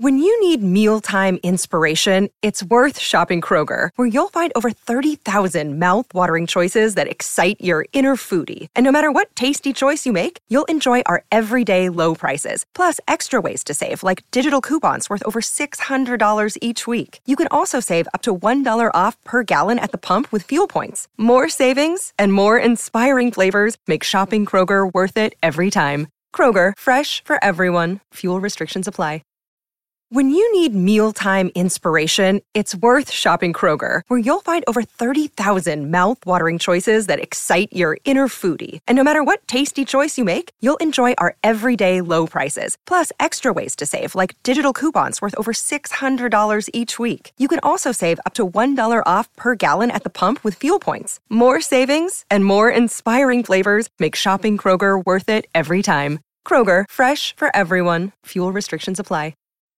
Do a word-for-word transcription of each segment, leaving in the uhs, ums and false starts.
When you need mealtime inspiration, it's worth shopping Kroger, where you'll find over thirty thousand mouth-watering choices that excite your inner foodie. And no matter what tasty choice you make, you'll enjoy our everyday low prices, plus extra ways to save, like digital coupons worth over six hundred dollars each week. You can also save up to one dollar off per gallon at the pump with fuel points. More savings and more inspiring flavors make shopping Kroger worth it every time. Kroger, fresh for everyone. Fuel restrictions apply. When you need mealtime inspiration, it's worth shopping Kroger, where you'll find over thirty thousand mouth-watering choices that excite your inner foodie. And no matter what tasty choice you make, you'll enjoy our everyday low prices, plus extra ways to save, like digital coupons worth over six hundred dollars each week. You can also save up to one dollar off per gallon at the pump with fuel points. More savings and more inspiring flavors make shopping Kroger worth it every time. Kroger, fresh for everyone. Fuel restrictions apply.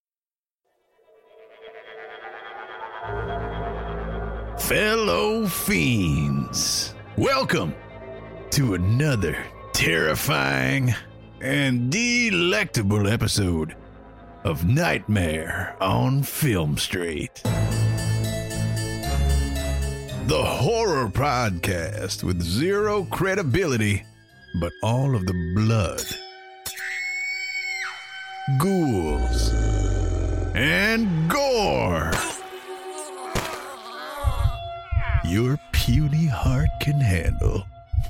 Fellow fiends, welcome to another terrifying and delectable episode of Nightmare on Film Street, the horror podcast with zero credibility, but all of the blood, ghouls, and gore your puny heart can handle.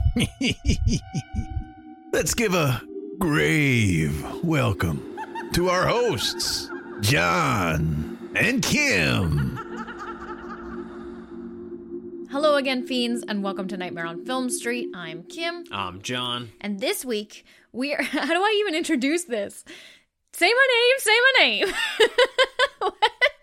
Let's give a grave welcome to our hosts, John and Kim. Hello again, fiends, and welcome to Nightmare on Film Street. I'm Kim. I'm John. And this week, we are... How do I even introduce this? Say my name, say my name. What?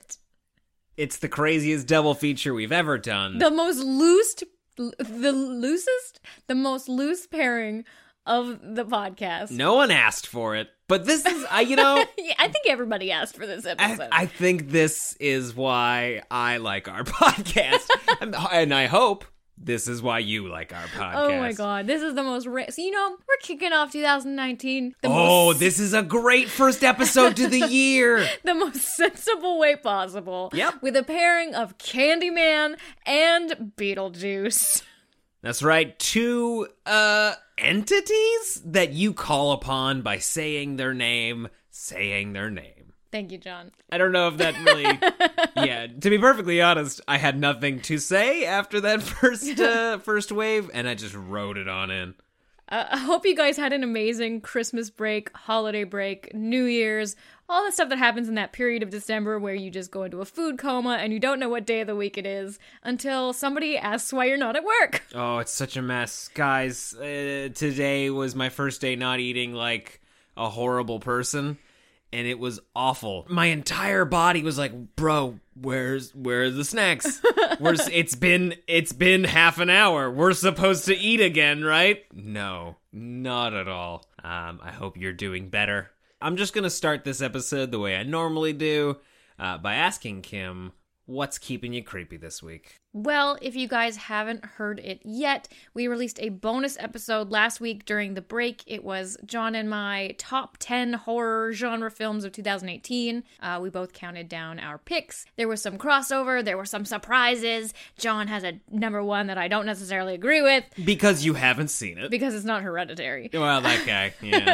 It's the craziest double feature we've ever done. The most loose, the loosest, the most loose pairing of the podcast. No one asked for it, but this is, I, you know... yeah, I think everybody asked for this episode. I, I think this is why I like our podcast. And I hope this is why you like our podcast. Oh my god, this is the most... Ra- so, you know, we're kicking off two thousand nineteen. The oh, most... this is a great first episode to the year. The most sensible way possible. Yep. With a pairing of Candyman and Beetlejuice. That's right. Two, uh, entities that you call upon by saying their name, saying their name. Thank you, John. I don't know if that really... yeah, to be perfectly honest, I had nothing to say after that first uh, first wave, and I just wrote it on in. Uh, I hope you guys had an amazing Christmas break, holiday break, New Year's, all the stuff that happens in that period of December where you just go into a food coma and you don't know what day of the week it is until somebody asks why you're not at work. Oh, it's such a mess. Guys, uh, today was my first day not eating like a horrible person. And it was awful. My entire body was like, bro, where's where's the snacks? Where's it's been it's been half an hour. We're supposed to eat again, right? No, not at all. Um, I hope you're doing better. I'm just gonna start this episode the way I normally do, uh, by asking Kim, what's keeping you creepy this week? Well, if you guys haven't heard it yet, we released a bonus episode last week during the break. It was John and my top ten horror genre films of two thousand eighteen. Uh, we both counted down our picks. There was some crossover. There were some surprises. John has a number one that I don't necessarily agree with. Because you haven't seen it. Because it's not Hereditary. Well, that guy, yeah.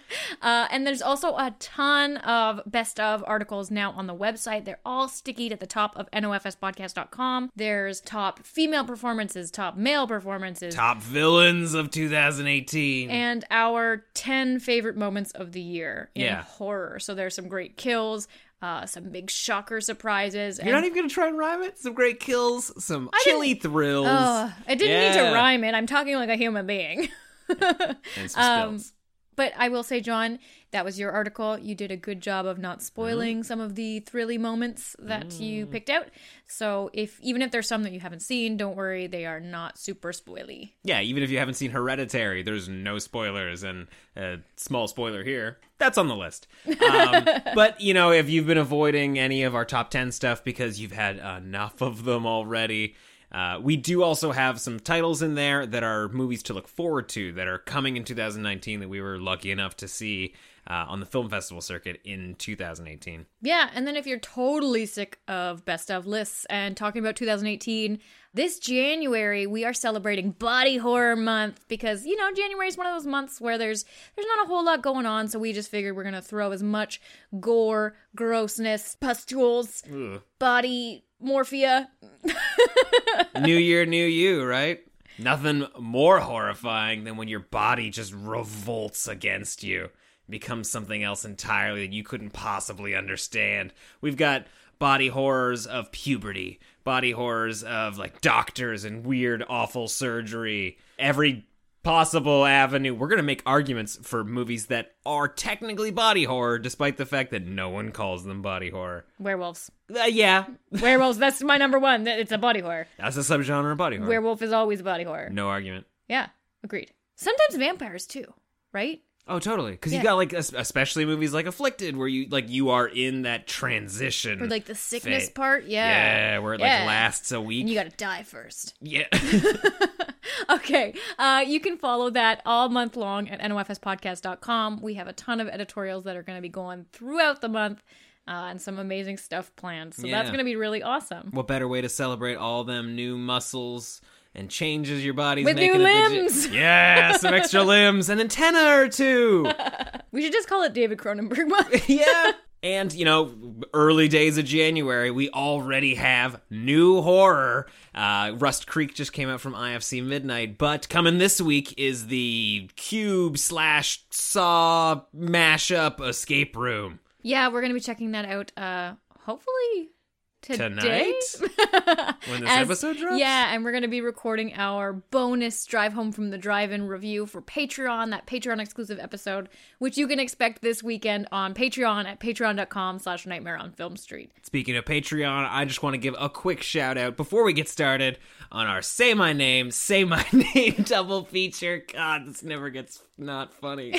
uh, and there's also a ton of best of articles now on the website. They're all stickied at the top of N O F S podcast dot com. They're There's top female performances, top male performances. Top villains of two thousand eighteen. And our ten favorite moments of the year in yeah. horror. So there's some great kills, uh, some big shocker surprises. You're and not even going to try and rhyme it? Some great kills, some chilly thrills. Uh, I didn't yeah. need to rhyme it. I'm talking like a human being. And some um, spills. But I will say, John, that was your article. You did a good job of not spoiling mm. some of the thrilly moments that mm. you picked out. So if even if there's some that you haven't seen, don't worry, they are not super spoily. Yeah, even if you haven't seen Hereditary, there's no spoilers. And a small spoiler here, that's on the list. Um, but, you know, if you've been avoiding any of our top ten stuff because you've had enough of them already... Uh, we do also have some titles in there that are movies to look forward to that are coming in two thousand nineteen that we were lucky enough to see. uh, on the film festival circuit in two thousand eighteen. Yeah, and then if you're totally sick of best of lists and talking about two thousand eighteen, this January we are celebrating Body Horror Month because, you know, January is one of those months where there's there's not a whole lot going on, so we just figured we're going to throw as much gore, grossness, pustules, Ugh. body morphia. New year, new you, right? Nothing more horrifying than when your body just revolts against you, becomes something else entirely that you couldn't possibly understand. We've got body horrors of puberty, body horrors of like doctors and weird, awful surgery, every possible avenue. We're going to make arguments for movies that are technically body horror, despite the fact that no one calls them body horror. Werewolves. Uh, yeah. Werewolves, that's my number one. It's a body horror. That's a subgenre of body horror. Werewolf is always a body horror. No argument. Yeah, agreed. Sometimes vampires too, right? Oh, totally. Because yeah. you got, like, especially movies like Afflicted, where you, like, you are in that transition. Or, like, the sickness phase. part, yeah. Yeah, where it, yeah. like, lasts a week. And you gotta die first. Yeah. Okay, uh, you can follow that all month long at N O F S podcast dot com. We have a ton of editorials that are going to be going throughout the month uh, and some amazing stuff planned. So yeah. that's going to be really awesome. What better way to celebrate all them new muscles and changes your body's with making new a limbs. Digi- yeah, some extra limbs, an antenna or two. We should just call it David Cronenberg month. Yeah. And, you know, early days of January, we already have new horror. Uh, Rust Creek just came out from I F C Midnight, but coming this week is the Cube slash Saw mashup escape room. Yeah, we're going to be checking that out, uh, hopefully today? Tonight? When this As, episode drops? Yeah, and we're going to be recording our bonus Drive Home from the Drive-In review for Patreon, that Patreon-exclusive episode, which you can expect this weekend on Patreon at patreon.com slash Nightmare on Film Street. Speaking of Patreon, I just want to give a quick shout-out before we get started on our Say My Name, Say My Name double feature. God, this never gets not funny.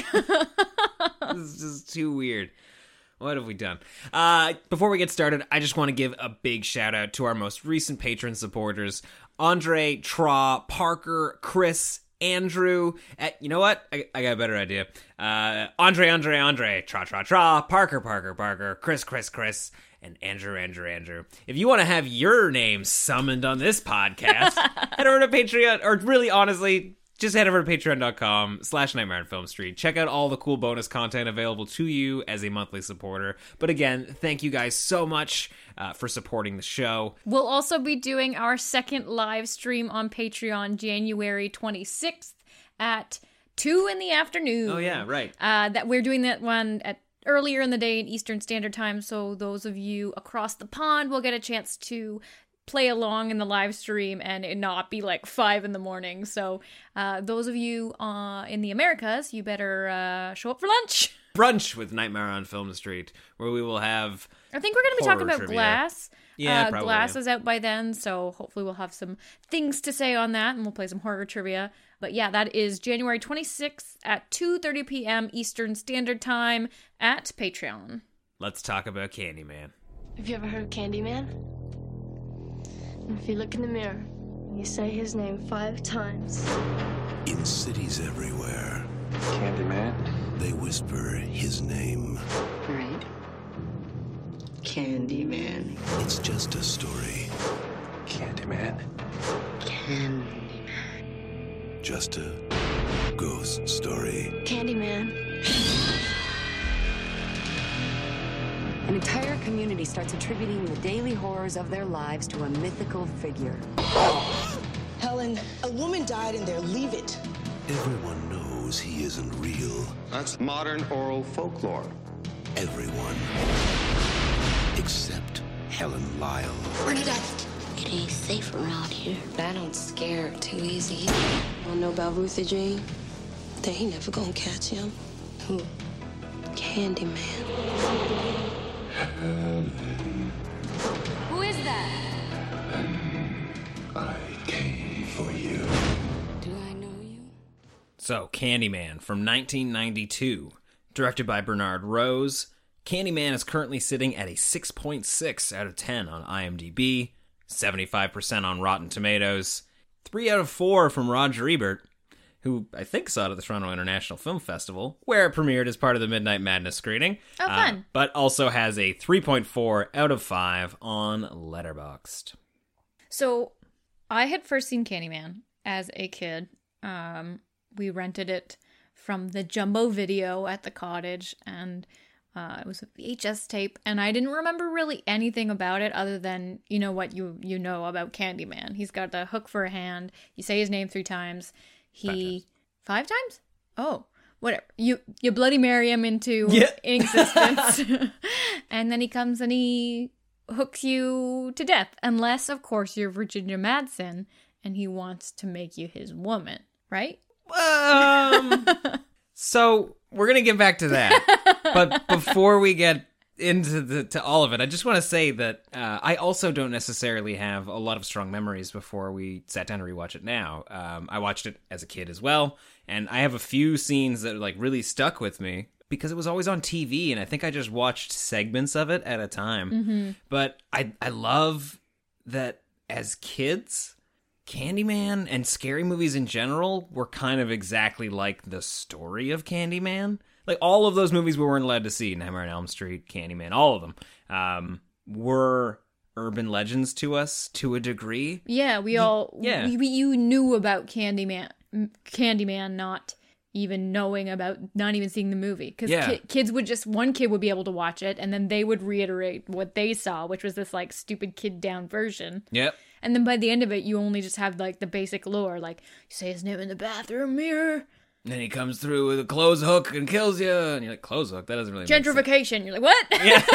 This is just too weird. What have we done? Uh, before we get started, I just want to give a big shout out to our most recent patron supporters, Andre, Tra, Parker, Chris, Andrew. Uh, you know what? I, I got a better idea. Uh, Andre, Andre, Andre, Tra, Tra, Tra, Parker, Parker, Parker, Chris, Chris, Chris, and Andrew, Andrew, Andrew. If you want to have your name summoned on this podcast, head over to Patreon, or really, honestly, just head over to patreon.com slash Nightmare on Film Street. Check out all the cool bonus content available to you as a monthly supporter. But again, thank you guys so much uh, for supporting the show. We'll also be doing our second live stream on Patreon January twenty-sixth at two in the afternoon. Oh, yeah, right. Uh, that we're doing that one at earlier in the day in Eastern Standard Time, so those of you across the pond will get a chance to play along in the live stream and it not be like five in the morning. So uh, those of you uh, in the Americas, you better uh, show up for lunch. Brunch with Nightmare on Film Street, where we will have I think we're going to be talking about trivia. Glass. Yeah, uh, probably. Glass is out by then, so hopefully we'll have some things to say on that and we'll play some horror trivia. But yeah, that is January twenty-sixth at two thirty p.m. Eastern Standard Time at Patreon. Let's talk about Candyman. Have you ever heard of Candyman? If you look in the mirror, you say his name five times. In cities everywhere, Candyman? they whisper his name. Right. Candyman. It's just a story. Candyman? Candyman. Just a ghost story. Candyman. An entire community starts attributing the daily horrors of their lives to a mythical figure. Helen, a woman died in there. Leave it. Everyone knows he isn't real. That's modern oral folklore. Everyone. Except Helen Lyle. Bernadette. It ain't safe around here. I don't scare too easy. Wanna know about Ruthie Jean? They ain't never gonna catch him. Who? Candyman. Who is that? I came for you. Do I know you? So, Candyman from nineteen ninety-two, directed by Bernard Rose. Candyman is currently sitting at a six point six out of ten on IMDb, seventy-five percent on Rotten Tomatoes, three out of four from Roger Ebert, who I think saw it at the Toronto International Film Festival, where it premiered as part of the Midnight Madness screening. Oh, fun. Uh, but also has a three point four out of five on Letterboxd. So I had first seen Candyman as a kid. Um, we rented it from the Jumbo Video at the cottage, and uh, it was a V H S tape, and I didn't remember really anything about it other than, you know what you you know about Candyman. He's got the hook for a hand. You say his name three times. He five times? Five times? Oh, whatever. You you Bloody Mary him into Yeah. existence, and then he comes and he hooks you to death, unless of course you're Virginia Madsen and he wants to make you his woman, right? Um, so we're gonna get back to that, but before we get into the to all of it, I just want to say that uh, I also don't necessarily have a lot of strong memories before we sat down to rewatch it now. Um, I watched it as a kid as well, and I have a few scenes that like really stuck with me because it was always on T V, and I think I just watched segments of it at a time. Mm-hmm. But I I love that as kids, Candyman and scary movies in general were kind of exactly like the story of Candyman. Like, all of those movies we weren't allowed to see, Nightmare on Elm Street, Candyman, all of them, um, were urban legends to us to a degree. Yeah, we all, yeah. we, we, you knew about Candyman, Candyman not even knowing about, not even seeing the movie. Because Yeah. ki- kids would just, one kid would be able to watch it, and then they would reiterate what they saw, which was this, like, stupid kid-down version. Yep. And then by the end of it, you only just have, like, the basic lore, like, you say his name in the bathroom mirror. And then he comes through with a clothes hook and kills you, and you're like, clothes hook? That doesn't really make sense. Gentrification. You're like, what?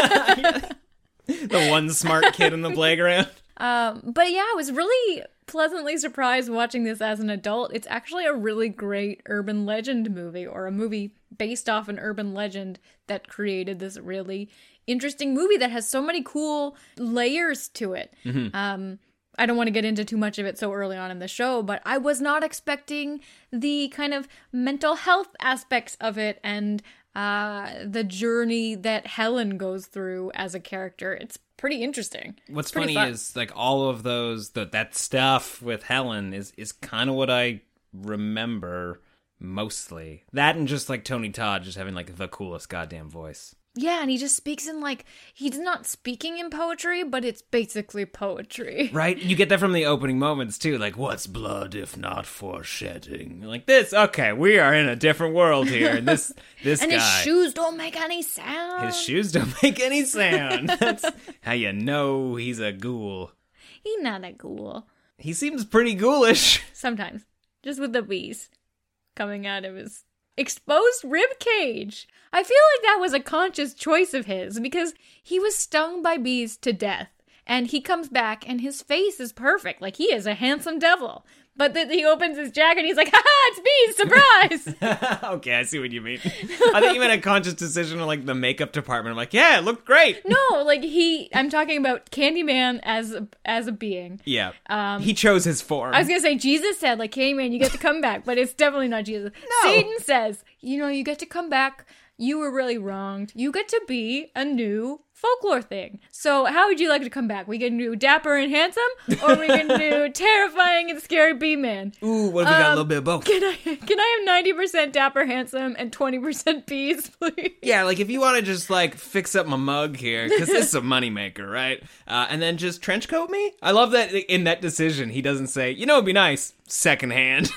Yeah. The one smart kid in the playground. Um, but yeah, I was really pleasantly surprised watching this as an adult. It's actually a really great urban legend movie, or a movie based off an urban legend that created this really interesting movie that has so many cool layers to it. Mm-hmm. Um, I don't want to get into too much of it so early on in the show, but I was not expecting the kind of mental health aspects of it and uh, the journey that Helen goes through as a character. It's pretty interesting. What's It's pretty funny fun. is, like, all of those, the, that stuff with Helen is, is kind of what I remember mostly. That and just, like, Tony Todd just having, like, the coolest goddamn voice. Yeah, and he just speaks in, like, he's not speaking in poetry, but it's basically poetry. Right? You get that from the opening moments, too. Like, what's blood if not for shedding? Like, this, okay, we are in a different world here. And this, this and guy... his shoes don't make any sound. His shoes don't make any sound. That's how you know he's a ghoul. He's not a ghoul. He seems pretty ghoulish. Sometimes. Just with the bees coming out of his exposed rib cage. I feel like that was a conscious choice of his because he was stung by bees to death. And he comes back and his face is perfect. Like, he is a handsome devil. But then he opens his jacket and he's like, ha-ha, it's bees, surprise! Okay, I see what you mean. I think you made a conscious decision on, like, the makeup department. I'm like, yeah, it looked great. No, like, he, I'm talking about Candyman as a, as a being. Yeah. Um, he chose his form. I was going to say, Jesus said, like, Candyman, you get to come back. But it's definitely not Jesus. No. Satan says, you know, you get to come back. You were really wronged. You get to be a new folklore thing. So how would you like to come back? We can do dapper and handsome, or we can do terrifying and scary B-man. Ooh, what if we got a Um, little bit of both? Can I can I have ninety percent dapper handsome and twenty percent bees, please? Yeah, like, if you want to just, like, fix up my mug here, because this is a moneymaker, right? Uh, and then just trench coat me? I love that in that decision, he doesn't say, you know, it'd be nice, secondhand.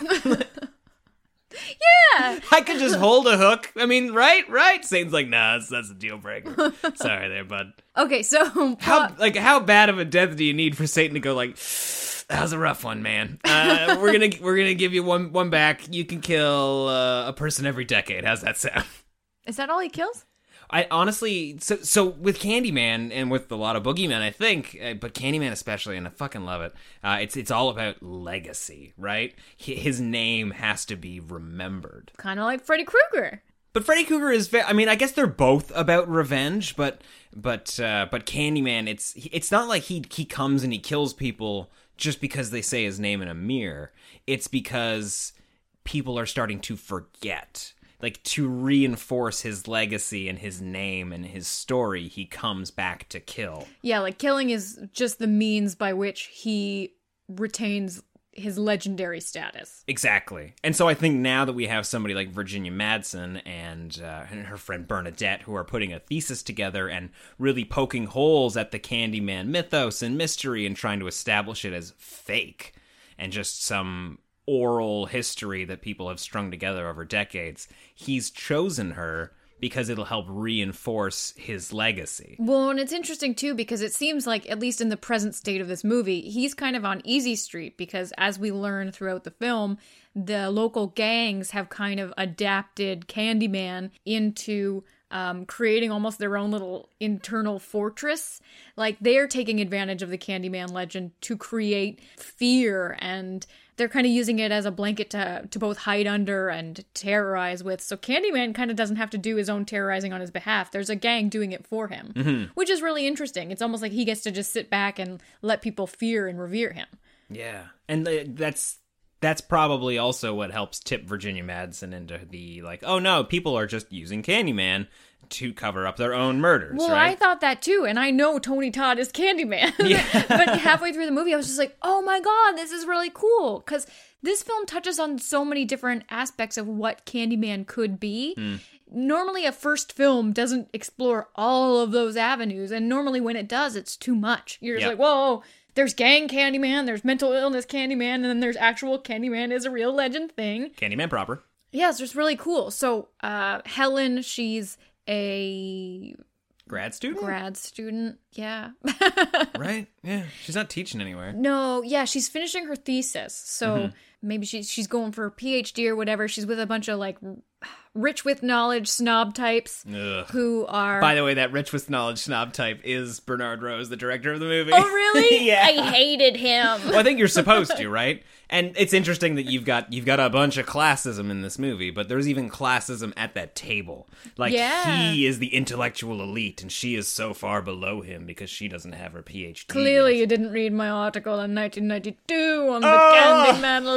Yeah. I could just hold a hook. I mean, right? Right? Satan's like, nah, that's, that's a deal breaker. Sorry there, bud. Okay, so How, like, how bad of a death do you need for Satan to go, like, that was a rough one, man. Uh, we're gonna we're gonna give you one one back. You can kill uh, a person every decade. How's that sound? is that all he kills? I honestly, so so with Candyman and with a lot of Boogeyman, I think, uh, but Candyman especially, and I fucking love it. Uh, it's it's all about legacy, right? H- his name has to be remembered. Kind of like Freddy Krueger. But Freddy Krueger is, ve- I mean, I guess they're both about revenge, but but uh, but Candyman, it's it's not like he he comes and he kills people just because they say his name in a mirror. It's because people are starting to forget. Like, to reinforce his legacy and his name and his story, he comes back to kill. Yeah, like killing is just the means by which he retains his legendary status. Exactly. And so I think now that we have somebody like Virginia Madsen and, uh, and her friend Bernadette who are putting a thesis together and really poking holes at the Candyman mythos and mystery and trying to establish it as fake and just some oral history that people have strung together over decades, he's chosen her because it'll help reinforce his legacy. Well, and it's interesting, too, because it seems like, at least in the present state of this movie, he's kind of on easy street, because as we learn throughout the film, the local gangs have kind of adapted Candyman into um, creating almost their own little internal fortress. Like, they're taking advantage of the Candyman legend to create fear, and they're kind of using it as a blanket to to both hide under and terrorize with. So Candyman kind of doesn't have to do his own terrorizing on his behalf. There's a gang doing it for him, mm-hmm. which is really interesting. It's almost like he gets to just sit back and let people fear and revere him. Yeah, and that's that's probably also what helps tip Virginia Madsen into the, like, oh no, people are just using Candyman to cover up their own murders, well, right? I thought that too, and I know Tony Todd is Candyman. Yeah. But halfway through the movie, I was just like, oh my god, this is really cool, because this film touches on so many different aspects of what Candyman could be. Mm. Normally, a first film doesn't explore all of those avenues, and normally when it does, it's too much. You're just yep. like, whoa, there's gang Candyman, there's mental illness Candyman, and then there's actual Candyman is a real legend thing. Candyman proper. Yeah, it's just really cool. So, uh, Helen, she's a grad student? Grad student, yeah. Right? Yeah. She's not teaching anywhere. No, yeah, she's finishing her thesis. So mm-hmm. maybe she's she's going for a P H D or whatever. She's with a bunch of like rich with knowledge snob types Ugh. who are... By the way, that rich with knowledge snob type is Bernard Rose, the director of the movie. Oh, really? Yeah. I hated him. Well, I think you're supposed to, right? And it's interesting that you've got you've got a bunch of classism in this movie, but there's even classism at that table. Like, yeah. he is the intellectual elite, and she is so far below him because she doesn't have her P H D. Clearly, yet. You didn't read my article in nineteen ninety-two on the oh! Candyman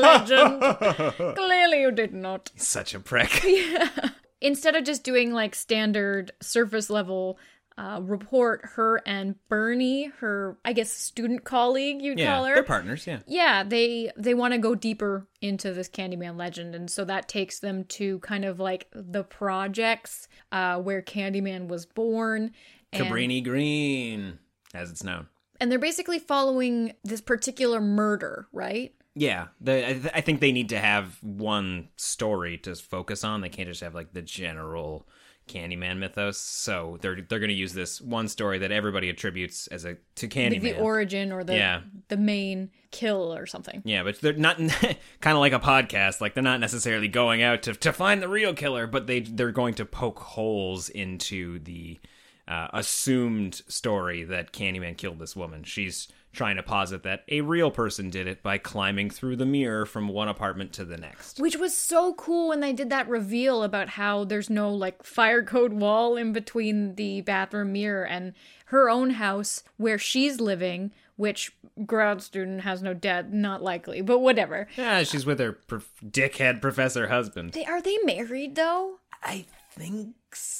legend. Clearly, you did not. He's such a prick. Yeah. Instead of just doing, like, standard surface level Uh, report, her and Bernie, her, I guess, student colleague, you'd yeah, call her. They're partners, yeah. Yeah, they they want to go deeper into this Candyman legend, and so that takes them to kind of like the projects uh, where Candyman was born. And, Cabrini Green, as it's known. And they're basically following this particular murder, right? Yeah, the, I, th- I think they need to have one story to focus on. They can't just have, like, the general Candyman mythos, so they're they're going to use this one story that everybody attributes as a to Candyman, the, the origin or the yeah. the main kill or something. Yeah, but they're not kind of like a podcast. Like, they're not necessarily going out to to find the real killer, but they they're going to poke holes into the uh, assumed story that Candyman killed this woman. She's trying to posit that a real person did it by climbing through the mirror from one apartment to the next. Which was so cool when they did that reveal about how there's no, like, fire code wall in between the bathroom mirror and her own house where she's living, which grad student has no dad, not likely, but whatever. Yeah, she's with her prof- dickhead professor husband. They, are they married, though? I think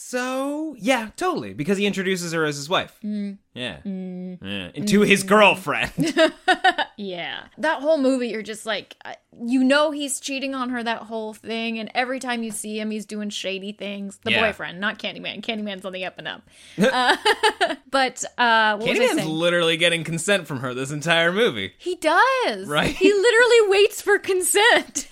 so. Yeah, totally. Because he introduces her as his wife. Mm. Yeah. Mm. yeah. And to mm. his girlfriend. Yeah. That whole movie, you're just like, you know he's cheating on her, that whole thing. And every time you see him, he's doing shady things. The yeah. boyfriend, not Candyman. Candyman's on the up and up. uh, but, uh, what Candyman's was I saying? literally getting consent from her this entire movie. He does. Right? He literally waits for consent.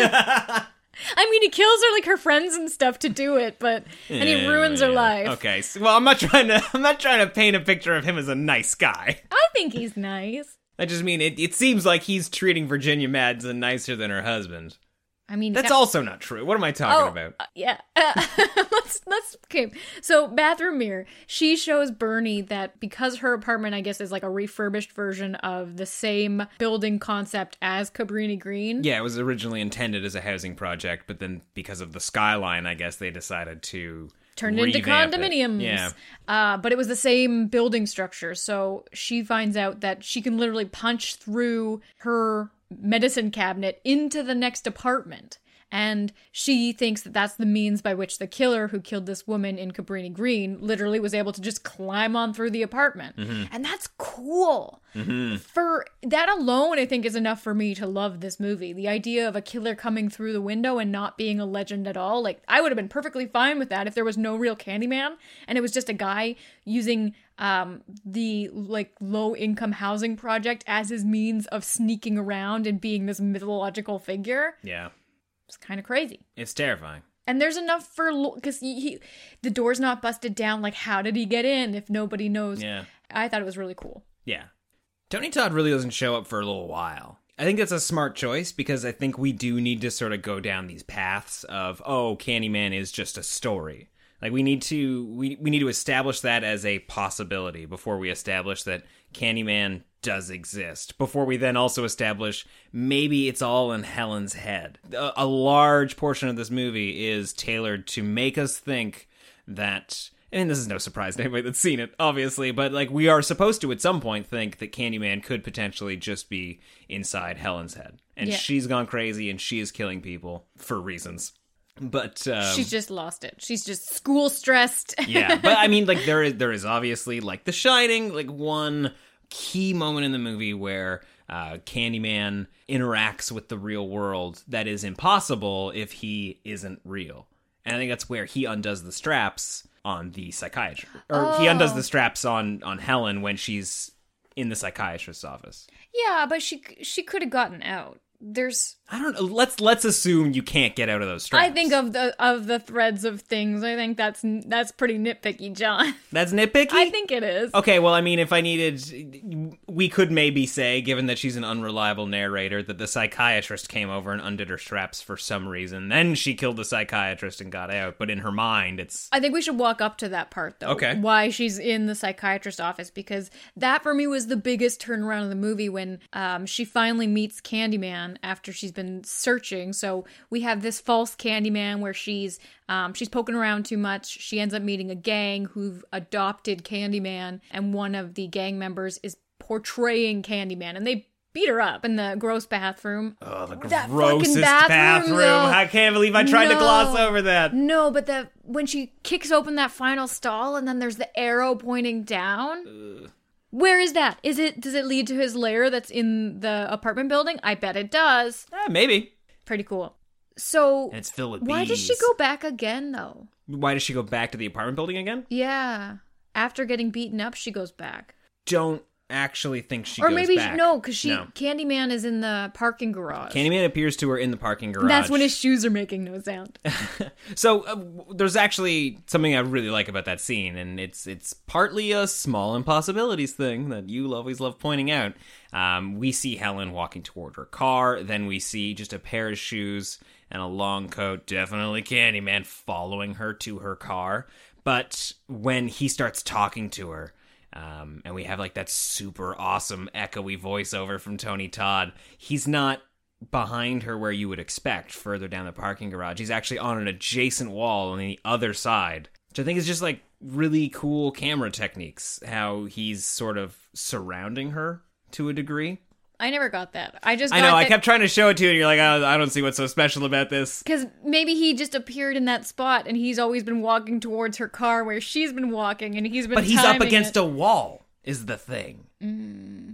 I mean, he kills her, like, her friends and stuff to do it, but and he ruins yeah. her life. Okay, so, well, I'm not trying to. I'm not trying to paint a picture of him as a nice guy. I think he's nice. I just mean it. It seems like he's treating Virginia Madsen nicer than her husband. I mean, that's that, also not true. What am I talking oh, about? Uh, yeah, uh, let's let's okay. So, bathroom mirror. She shows Bernie that because her apartment, I guess, is like a refurbished version of the same building concept as Cabrini Green. Yeah, it was originally intended as a housing project, but then because of the skyline, I guess they decided to turn it into condominiums. It. Yeah, uh, but it was the same building structure. So she finds out that she can literally punch through her medicine cabinet into the next apartment. And she thinks that that's the means by which the killer who killed this woman in Cabrini Green literally was able to just climb on through the apartment. Mm-hmm. And that's cool. Mm-hmm. For that alone, I think is enough for me to love this movie. The idea of a killer coming through the window and not being a legend at all. Like, I would have been perfectly fine with that if there was no real Candyman and it was just a guy using um, the like low income housing project as his means of sneaking around and being this mythological figure. Yeah. It's kind of crazy. It's terrifying. And there's enough for, because he, he, the door's not busted down. Like, how did he get in if nobody knows? Yeah. I thought it was really cool. Yeah. Tony Todd really doesn't show up for a little while. I think that's a smart choice because I think we do need to sort of go down these paths of, oh, Candyman is just a story. Like, we need to we, we need to establish that as a possibility before we establish that Candyman does exist. Before we then also establish maybe it's all in Helen's head. A, a large portion of this movie is tailored to make us think that, and this is no surprise to anybody that's seen it, obviously, but like we are supposed to at some point think that Candyman could potentially just be inside Helen's head. And yeah. she's gone crazy and she is killing people for reasons. But um, she's just lost it. She's just school stressed. Yeah, but I mean, like there is there is obviously like The Shining, like one key moment in the movie where uh, Candyman interacts with the real world that is impossible if he isn't real. And I think that's where he undoes the straps on the psychiatrist, or oh. he undoes the straps on on Helen when she's in the psychiatrist's office. Yeah, but she she could have gotten out. There's I don't know. Let's let's assume you can't get out of those straps. I think of the of the threads of things. I think that's that's pretty nitpicky, John. That's nitpicky? I think it is. Okay, well, I mean, if I needed, we could maybe say, given that she's an unreliable narrator, that the psychiatrist came over and undid her straps for some reason. Then she killed the psychiatrist and got out. But in her mind, it's... I think we should walk up to that part, though. Okay. Why she's in the psychiatrist's office, because that, for me, was the biggest turnaround of the movie when um, she finally meets Candyman after she's been searching. So we have this false Candyman where she's um, she's poking around too much. She ends up meeting a gang who've adopted Candyman, and one of the gang members is portraying Candyman, and they beat her up in the gross bathroom. Oh, the that grossest bathroom! bathroom I can't believe I tried no, to gloss over that. No, but the when she kicks open that final stall, and then there's the arrow pointing down. Ugh. Where is that? Is it? Does it lead to his lair that's in the apartment building? I bet it does. Uh, maybe. Pretty cool. So, and it's filled with why bees. does she go back again, though? Why does she go back to the apartment building again? Yeah. After getting beaten up, she goes back. Don't actually think she or goes maybe back. She, no, because she no. Candyman is in the parking garage. Candyman appears to her in the parking garage. That's when his shoes are making no sound. So uh, there's actually something I really like about that scene, and it's it's partly a small impossibilities thing that you always love pointing out. Um, we see Helen walking toward her car, then we see just a pair of shoes and a long coat, definitely Candyman, following her to her car. But when he starts talking to her, Um, and we have like that super awesome echoey voiceover from Tony Todd. He's not behind her where you would expect further down the parking garage. He's actually on an adjacent wall on the other side, which I think is just like really cool camera techniques. How he's sort of surrounding her to a degree. I never got that. I just got I know, that- I kept trying to show it to you and you're like, oh, I don't see what's so special about this. Because maybe he just appeared in that spot and he's always been walking towards her car where she's been walking and he's been But he's up against it. a wall, is the thing. Mm.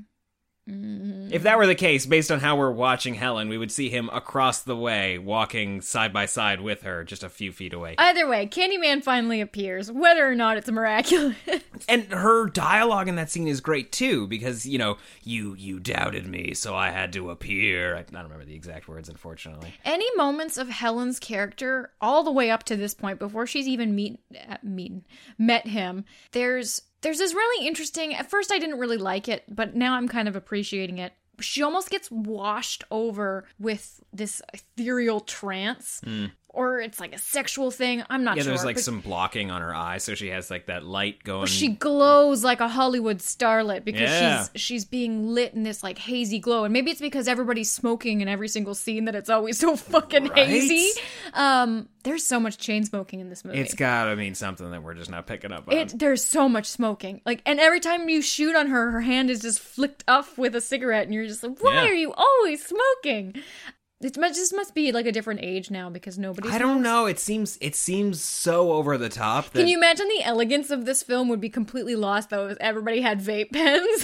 Mm. If that were the case, based on how we're watching Helen, we would see him across the way, walking side by side with her, just a few feet away. Either way, Candyman finally appears, whether or not it's miraculous. And her dialogue in that scene is great, too, because, you know, you you doubted me, so I had to appear. I, I don't remember the exact words, unfortunately. Any moments of Helen's character, all the way up to this point, before she's even meet, uh, meet, met him, there's... There's this really interesting, at first I didn't really like it, but now I'm kind of appreciating it. She almost gets washed over with this ethereal trance. Mm. Or it's like a sexual thing. I'm not yeah, sure. Yeah, there's like some blocking on her eye, so she has like that light going. She glows like a Hollywood starlet because yeah. she's she's being lit in this like hazy glow. And maybe it's because everybody's smoking in every single scene that it's always so fucking right? hazy. Um, there's so much chain smoking in this movie. It's gotta mean something that we're just not picking up on. It, there's so much smoking. Like, and every time you shoot on her, her hand is just flicked up with a cigarette, and you're just like, why yeah. are you always smoking? It just must be like a different age now because nobody. I don't know. It seems it seems so over the top. That... Can you imagine the elegance of this film would be completely lost though if everybody had vape pens?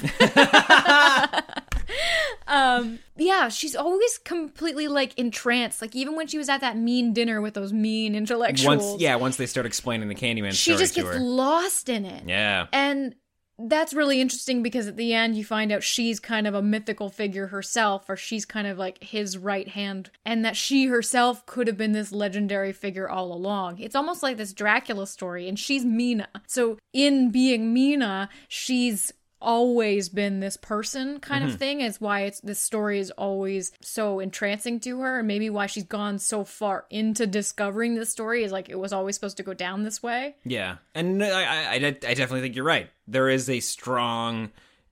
um, yeah, she's always completely like entranced. Like even when she was at that mean dinner with those mean intellectuals. Once, yeah, once they start explaining the Candyman she story just to gets her. lost in it. Yeah, and. That's really interesting because at the end you find out she's kind of a mythical figure herself, or she's kind of like his right hand, and that she herself could have been this legendary figure all along. It's almost like this Dracula story, and she's Mina. So in being Mina, she's always been this person kind mm-hmm. of thing. Is why it's this story is always so entrancing to her, and maybe why she's gone so far into discovering this story is like it was always supposed to go down this way. Yeah, and I, I, I definitely think you're right. There is a strong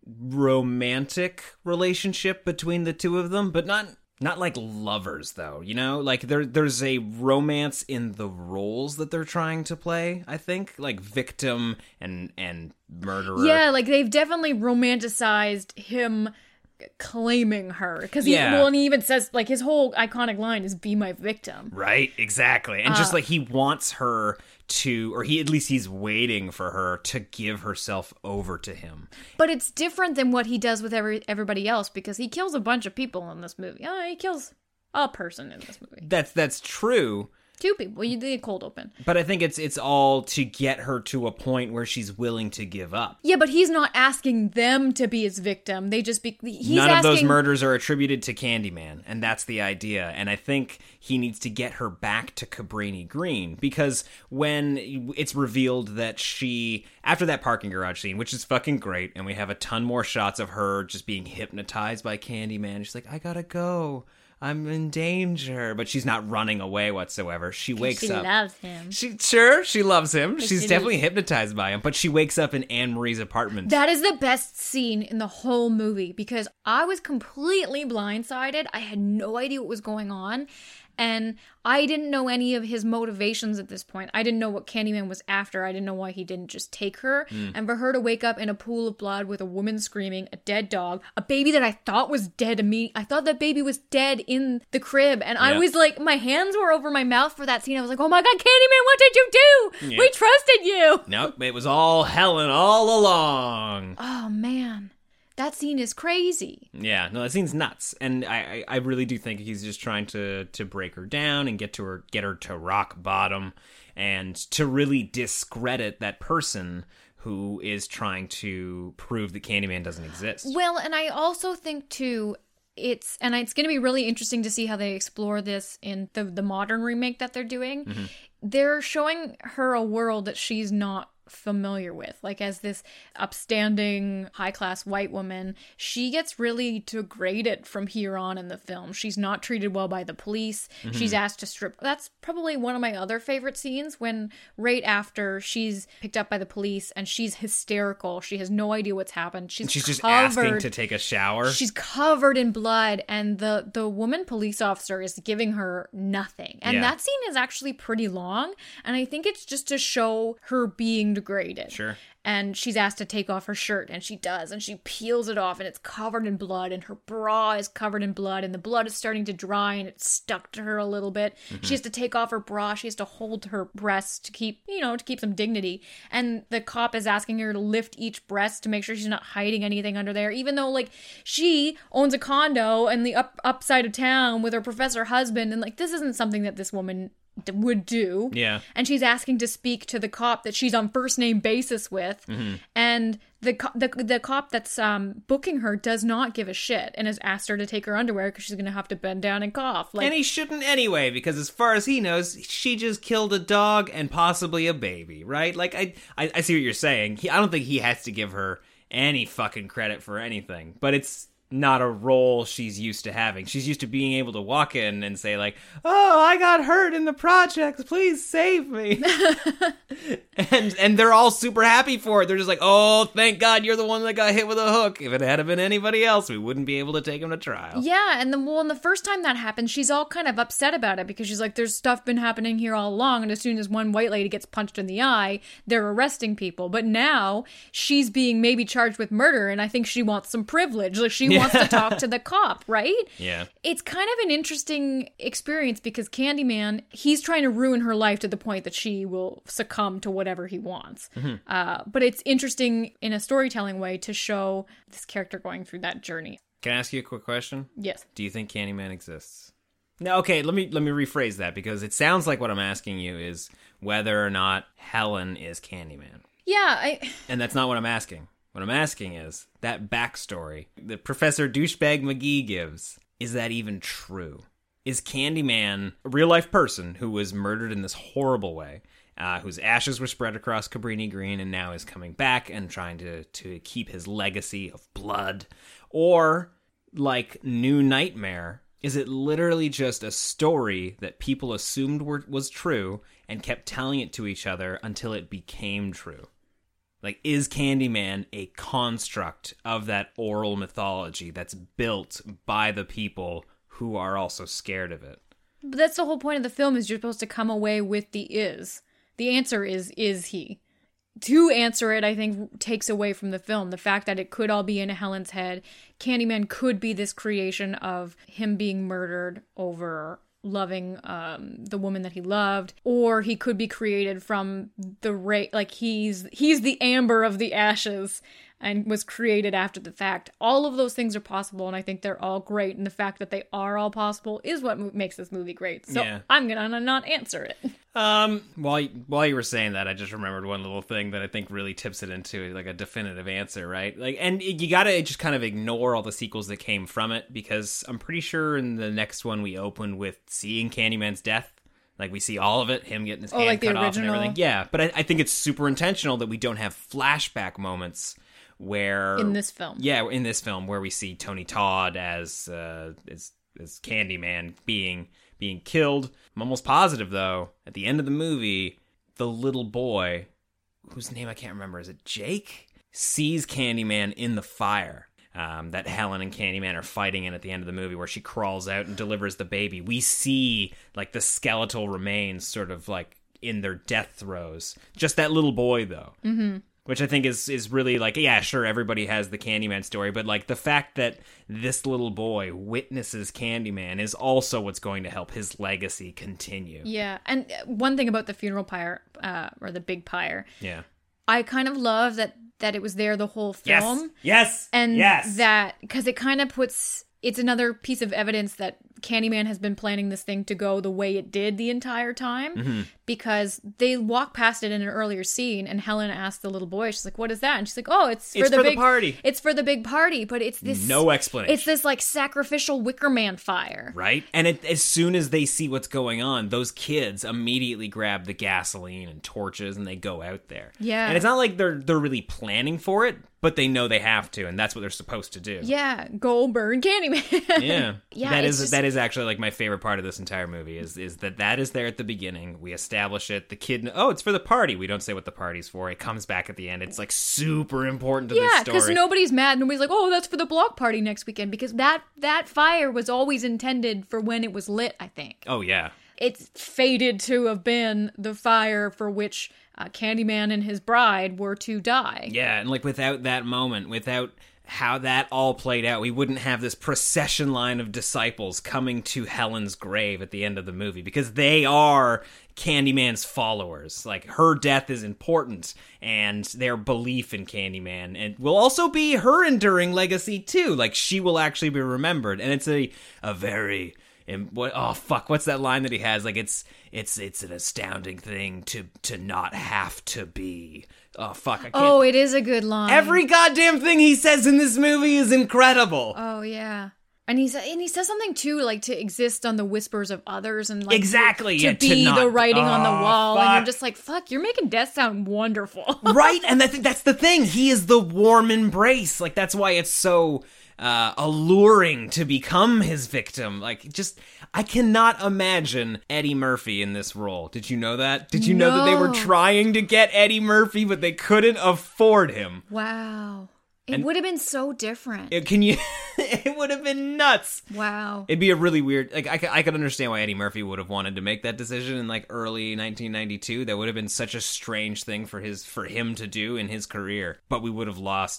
romantic relationship between the two of them, but not not like lovers though, you know? Like there there's a romance in the roles that they're trying to play, I think, like victim and and murderer. Yeah, like they've definitely romanticized him claiming her because he yeah. well and he even says like his whole iconic line is be my victim, right? Exactly. And uh, just like he wants her to, or he at least he's waiting for her to give herself over to him. But it's different than what he does with every everybody else because he kills a bunch of people in this movie. Oh, he kills a person in this movie. That's that's true. Two people. You did cold open. But I think it's it's all to get her to a point where she's willing to give up. Yeah, but he's not asking them to be his victim. They just be. He's None asking... of those murders are attributed to Candyman, and that's the idea. And I think he needs to get her back to Cabrini Green because when it's revealed that she, after that parking garage scene, which is fucking great, and we have a ton more shots of her just being hypnotized by Candyman. She's like, I gotta go. I'm in danger, but she's not running away whatsoever. She wakes she up. She loves him. She sure she loves him. She's she definitely does. hypnotized by him. But she wakes up in Anne Marie's apartment. That is the best scene in the whole movie because I was completely blindsided. I had no idea what was going on. And I didn't know any of his motivations at this point. I didn't know what Candyman was after. I didn't know why he didn't just take her. Mm. And for her to wake up in a pool of blood with a woman screaming, a dead dog, a baby that I thought was dead to me. I thought that baby was dead in the crib. And yep. I was like, my hands were over my mouth for that scene. I was like, oh my God, Candyman, what did you do? Yep. We trusted you. Nope, it was all Helen all along. Oh, man. That scene is crazy. Yeah, no, that scene's nuts, and I, I, I really do think he's just trying to, to break her down and get to her, get her to rock bottom, and to really discredit that person who is trying to prove that Candyman doesn't exist. Well, and I also think too, it's and it's going to be really interesting to see how they explore this in the the modern remake that they're doing. Mm-hmm. They're showing her a world that she's not familiar with. Like as this upstanding high-class white woman, she gets really degraded from here on in the film. She's not treated well by the police. Mm-hmm. She's asked to strip. That's probably one of my other favorite scenes when right after she's picked up by the police and she's hysterical. She has no idea what's happened. She's, she's just covered, asking to take a shower. She's covered in blood and the the woman police officer is giving her nothing. And yeah. that scene is actually pretty long, and I think it's just to show her being degraded. Sure. And she's asked to take off her shirt, and she does, and she peels it off, and it's covered in blood, and her bra is covered in blood, and the blood is starting to dry, and it's stuck to her a little bit. Mm-hmm. She has to take off her bra. She has to hold her breasts to keep, you know, to keep some dignity. And the cop is asking her to lift each breast to make sure she's not hiding anything under there, even though, like, she owns a condo in the up upside of town with her professor husband, and, like, this isn't something that this woman would do. Yeah. And she's asking to speak to the cop that she's on first name basis with. Mm-hmm. And the, co- the the cop that's um booking her does not give a shit and has asked her to take her underwear because she's going to have to bend down and cough. Like, and he shouldn't anyway, because as far as he knows, she just killed a dog and possibly a baby, right? Like, I, I, I see what you're saying. He, I don't think he has to give her any fucking credit for anything, but it's not a role she's used to having. She's used to being able to walk in and say, like, oh, I got hurt in the projects, please save me. and and they're all super happy for it. They're just like, oh, thank God you're the one that got hit with a hook. If it had been anybody else, we wouldn't be able to take him to trial. Yeah, and the well, and the first time that happened, she's all kind of upset about it because she's like, there's stuff been happening here all along, and as soon as one white lady gets punched in the eye, they're arresting people. But now she's being maybe charged with murder, and I think she wants some privilege. Like, she yeah. wants to talk to the cop, right? Yeah. It's kind of an interesting experience because Candyman, he's trying to ruin her life to the point that she will succumb to whatever he wants. Mm-hmm. Uh, but it's interesting in a storytelling way to show this character going through that journey. Can I ask you a quick question? Yes. Do you think Candyman exists? No, okay, let me let me rephrase that, because it sounds like what I'm asking you is whether or not Helen is Candyman. Yeah, I... And that's not what I'm asking. What I'm asking is, that backstory that Professor Douchebag McGee gives, is that even true? Is Candyman a real-life person who was murdered in this horrible way, uh, whose ashes were spread across Cabrini Green and now is coming back and trying to, to keep his legacy of blood? Or, like New Nightmare, is it literally just a story that people assumed were, was true and kept telling it to each other until it became true? Like, is Candyman a construct of that oral mythology that's built by the people who are also scared of it? But that's the whole point of the film, is you're supposed to come away with the is. The answer is, is he? To answer it, I think, takes away from the film. The fact that it could all be in Helen's head. Candyman could be this creation of him being murdered over loving um, the woman that he loved. Or he could be created from the ra- like he's he's the amber of the ashes and was created after the fact. All of those things are possible, and I think they're all great. And the fact that they are all possible is what mo- makes this movie great. So yeah. I'm gonna not answer it. Um, while while you were saying that, I just remembered one little thing that I think really tips it into like a definitive answer, right? Like, and you gotta just kind of ignore all the sequels that came from it, because I'm pretty sure in the next one we open with seeing Candyman's death. Like, we see all of it, him getting his oh, hand like cut the off and original... everything. Yeah, but I, I think it's super intentional that we don't have flashback moments where... In this film. Yeah, in this film, where we see Tony Todd as, uh, as, as Candyman being... being killed. I'm almost positive, though, at the end of the movie, the little boy, whose name I can't remember, is it Jake? Sees Candyman in the fire um, that Helen and Candyman are fighting in at the end of the movie, where she crawls out and delivers the baby. We see, like, the skeletal remains sort of, like, in their death throes. Just that little boy, though. Mm-hmm. Which I think is, is really like, yeah, sure, everybody has the Candyman story, but like the fact that this little boy witnesses Candyman is also what's going to help his legacy continue. Yeah, and one thing about the funeral pyre, uh, or the big pyre, yeah, I kind of love that that it was there the whole film. Yes, yes, and yes. that, because it kind of puts, it's another piece of evidence that Candyman has been planning this thing to go the way it did the entire time, mm-hmm. because they walk past it in an earlier scene, and Helen asks the little boy, she's like, "What is that?" And she's like, "Oh, it's for it's the for big the party. It's for the big party." But it's this no explanation. It's this like sacrificial Wicker Man fire, right? And it, as soon as they see what's going on, those kids immediately grab the gasoline and torches, and they go out there. Yeah, and it's not like they're they're really planning for it, but they know they have to, and that's what they're supposed to do. Yeah, go burn Candyman. yeah, yeah. That is just... that is actually like my favorite part of this entire movie is is that that is there at the beginning. We establish it. The kid, oh, it's for the party. We don't say what the party's for. It comes back at the end. It's like super important to yeah, this story. Yeah, because nobody's mad. Nobody's like, oh, that's for the block party next weekend, because that that fire was always intended for when it was lit, I think. Oh yeah, it's fated to have been the fire for which uh, Candyman and his bride were to die. Yeah, and like without that moment, without how that all played out, we wouldn't have this procession line of disciples coming to Helen's grave at the end of the movie, because they are Candyman's followers. Like, her death is important, and their belief in Candyman, and will also be her enduring legacy too. Like, she will actually be remembered, and it's a a very and what oh fuck what's that line that he has, like it's it's it's an astounding thing to to not have to be. Oh, fuck, I can't. Oh, it is a good line. Every goddamn thing he says in this movie is incredible. Oh, yeah. And he's and he says something, too, like to exist on the whispers of others. And like exactly. To, to yeah, be to not, the writing oh, on the wall. Fuck. And you're just like, fuck, you're making death sound wonderful. Right? And that's, that's the thing. He is the warm embrace. Like, that's why it's so uh, alluring to become his victim. Like, just... I cannot imagine Eddie Murphy in this role. Did you know that? Did you no. know that they were trying to get Eddie Murphy, but they couldn't afford him? Wow. It And would have been so different. It, can you? It would have been nuts. Wow. It'd be a really weird... Like, I, could- I could understand why Eddie Murphy would have wanted to make that decision in, like, early nineteen ninety-two. That would have been such a strange thing for his for him to do in his career. But we would have lost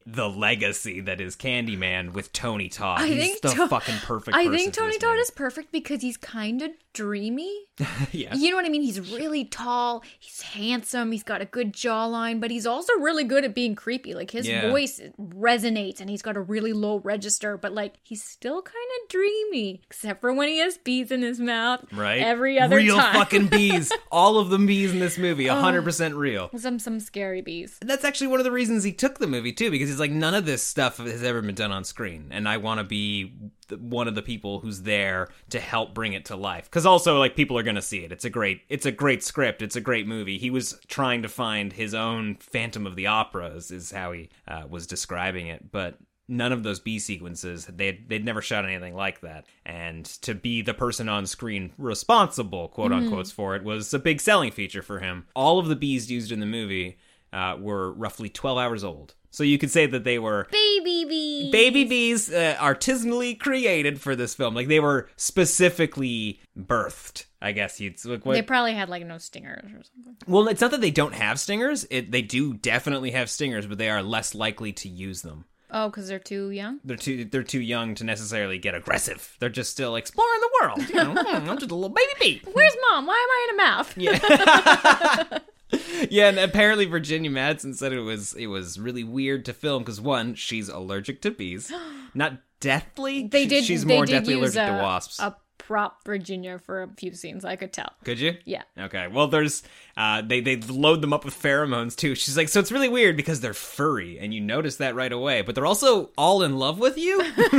the legacy that is Candyman with Tony Todd. I He's think the to- fucking perfect I person think for Tony this Todd movie. is perfect because he's kind of dreamy. Yeah. You know what I mean? He's really tall, he's handsome, he's got a good jawline, but he's also really good at being creepy. Like, his Yeah. voice resonates and he's got a really low register, but like, he's still kind of dreamy, except for when he has bees in his mouth. Right? Every other real time. fucking bees. All of the bees in this movie, one hundred percent real. Some, some scary bees. That's actually one of the reasons he took the movie, too, because he's like, none of this stuff has ever been done on screen, and I want to be the, one of the people who's there to help bring it to life. Because also, like, people are going to see it. It's a great, it's a great script. It's a great movie. He was trying to find his own Phantom of the Operas, is how he uh, was describing it, but none of those bee sequences, they'd, they'd never shot anything like that. And to be the person on screen responsible, quote unquote, mm. for it was a big selling feature for him. All of the bees used in the movie uh, were roughly twelve hours old. So you could say that they were baby bees, baby bees, uh, artisanally created for this film. Like, they were specifically birthed, I guess you'd. Like, what? They probably had like no stingers or something. Well, it's not that they don't have stingers. It they do definitely have stingers, but they are less likely to use them. Oh, because they're too young? They're too they're too young to necessarily get aggressive. They're just still exploring the world. You know, I'm just a little baby bee. Where's mom? Why am I in a mouth? Yeah. Yeah, and apparently Virginia Madsen said it was it was really weird to film because, one, she's allergic to bees. Not deathly. They she, did. She's they more did deathly use allergic a, to wasps. A prop Virginia for a few scenes, I could tell. Could you? Yeah. Okay. Well, there's uh, they they load them up with pheromones too. She's like, so it's really weird because they're furry, and you notice that right away. But they're also all in love with you.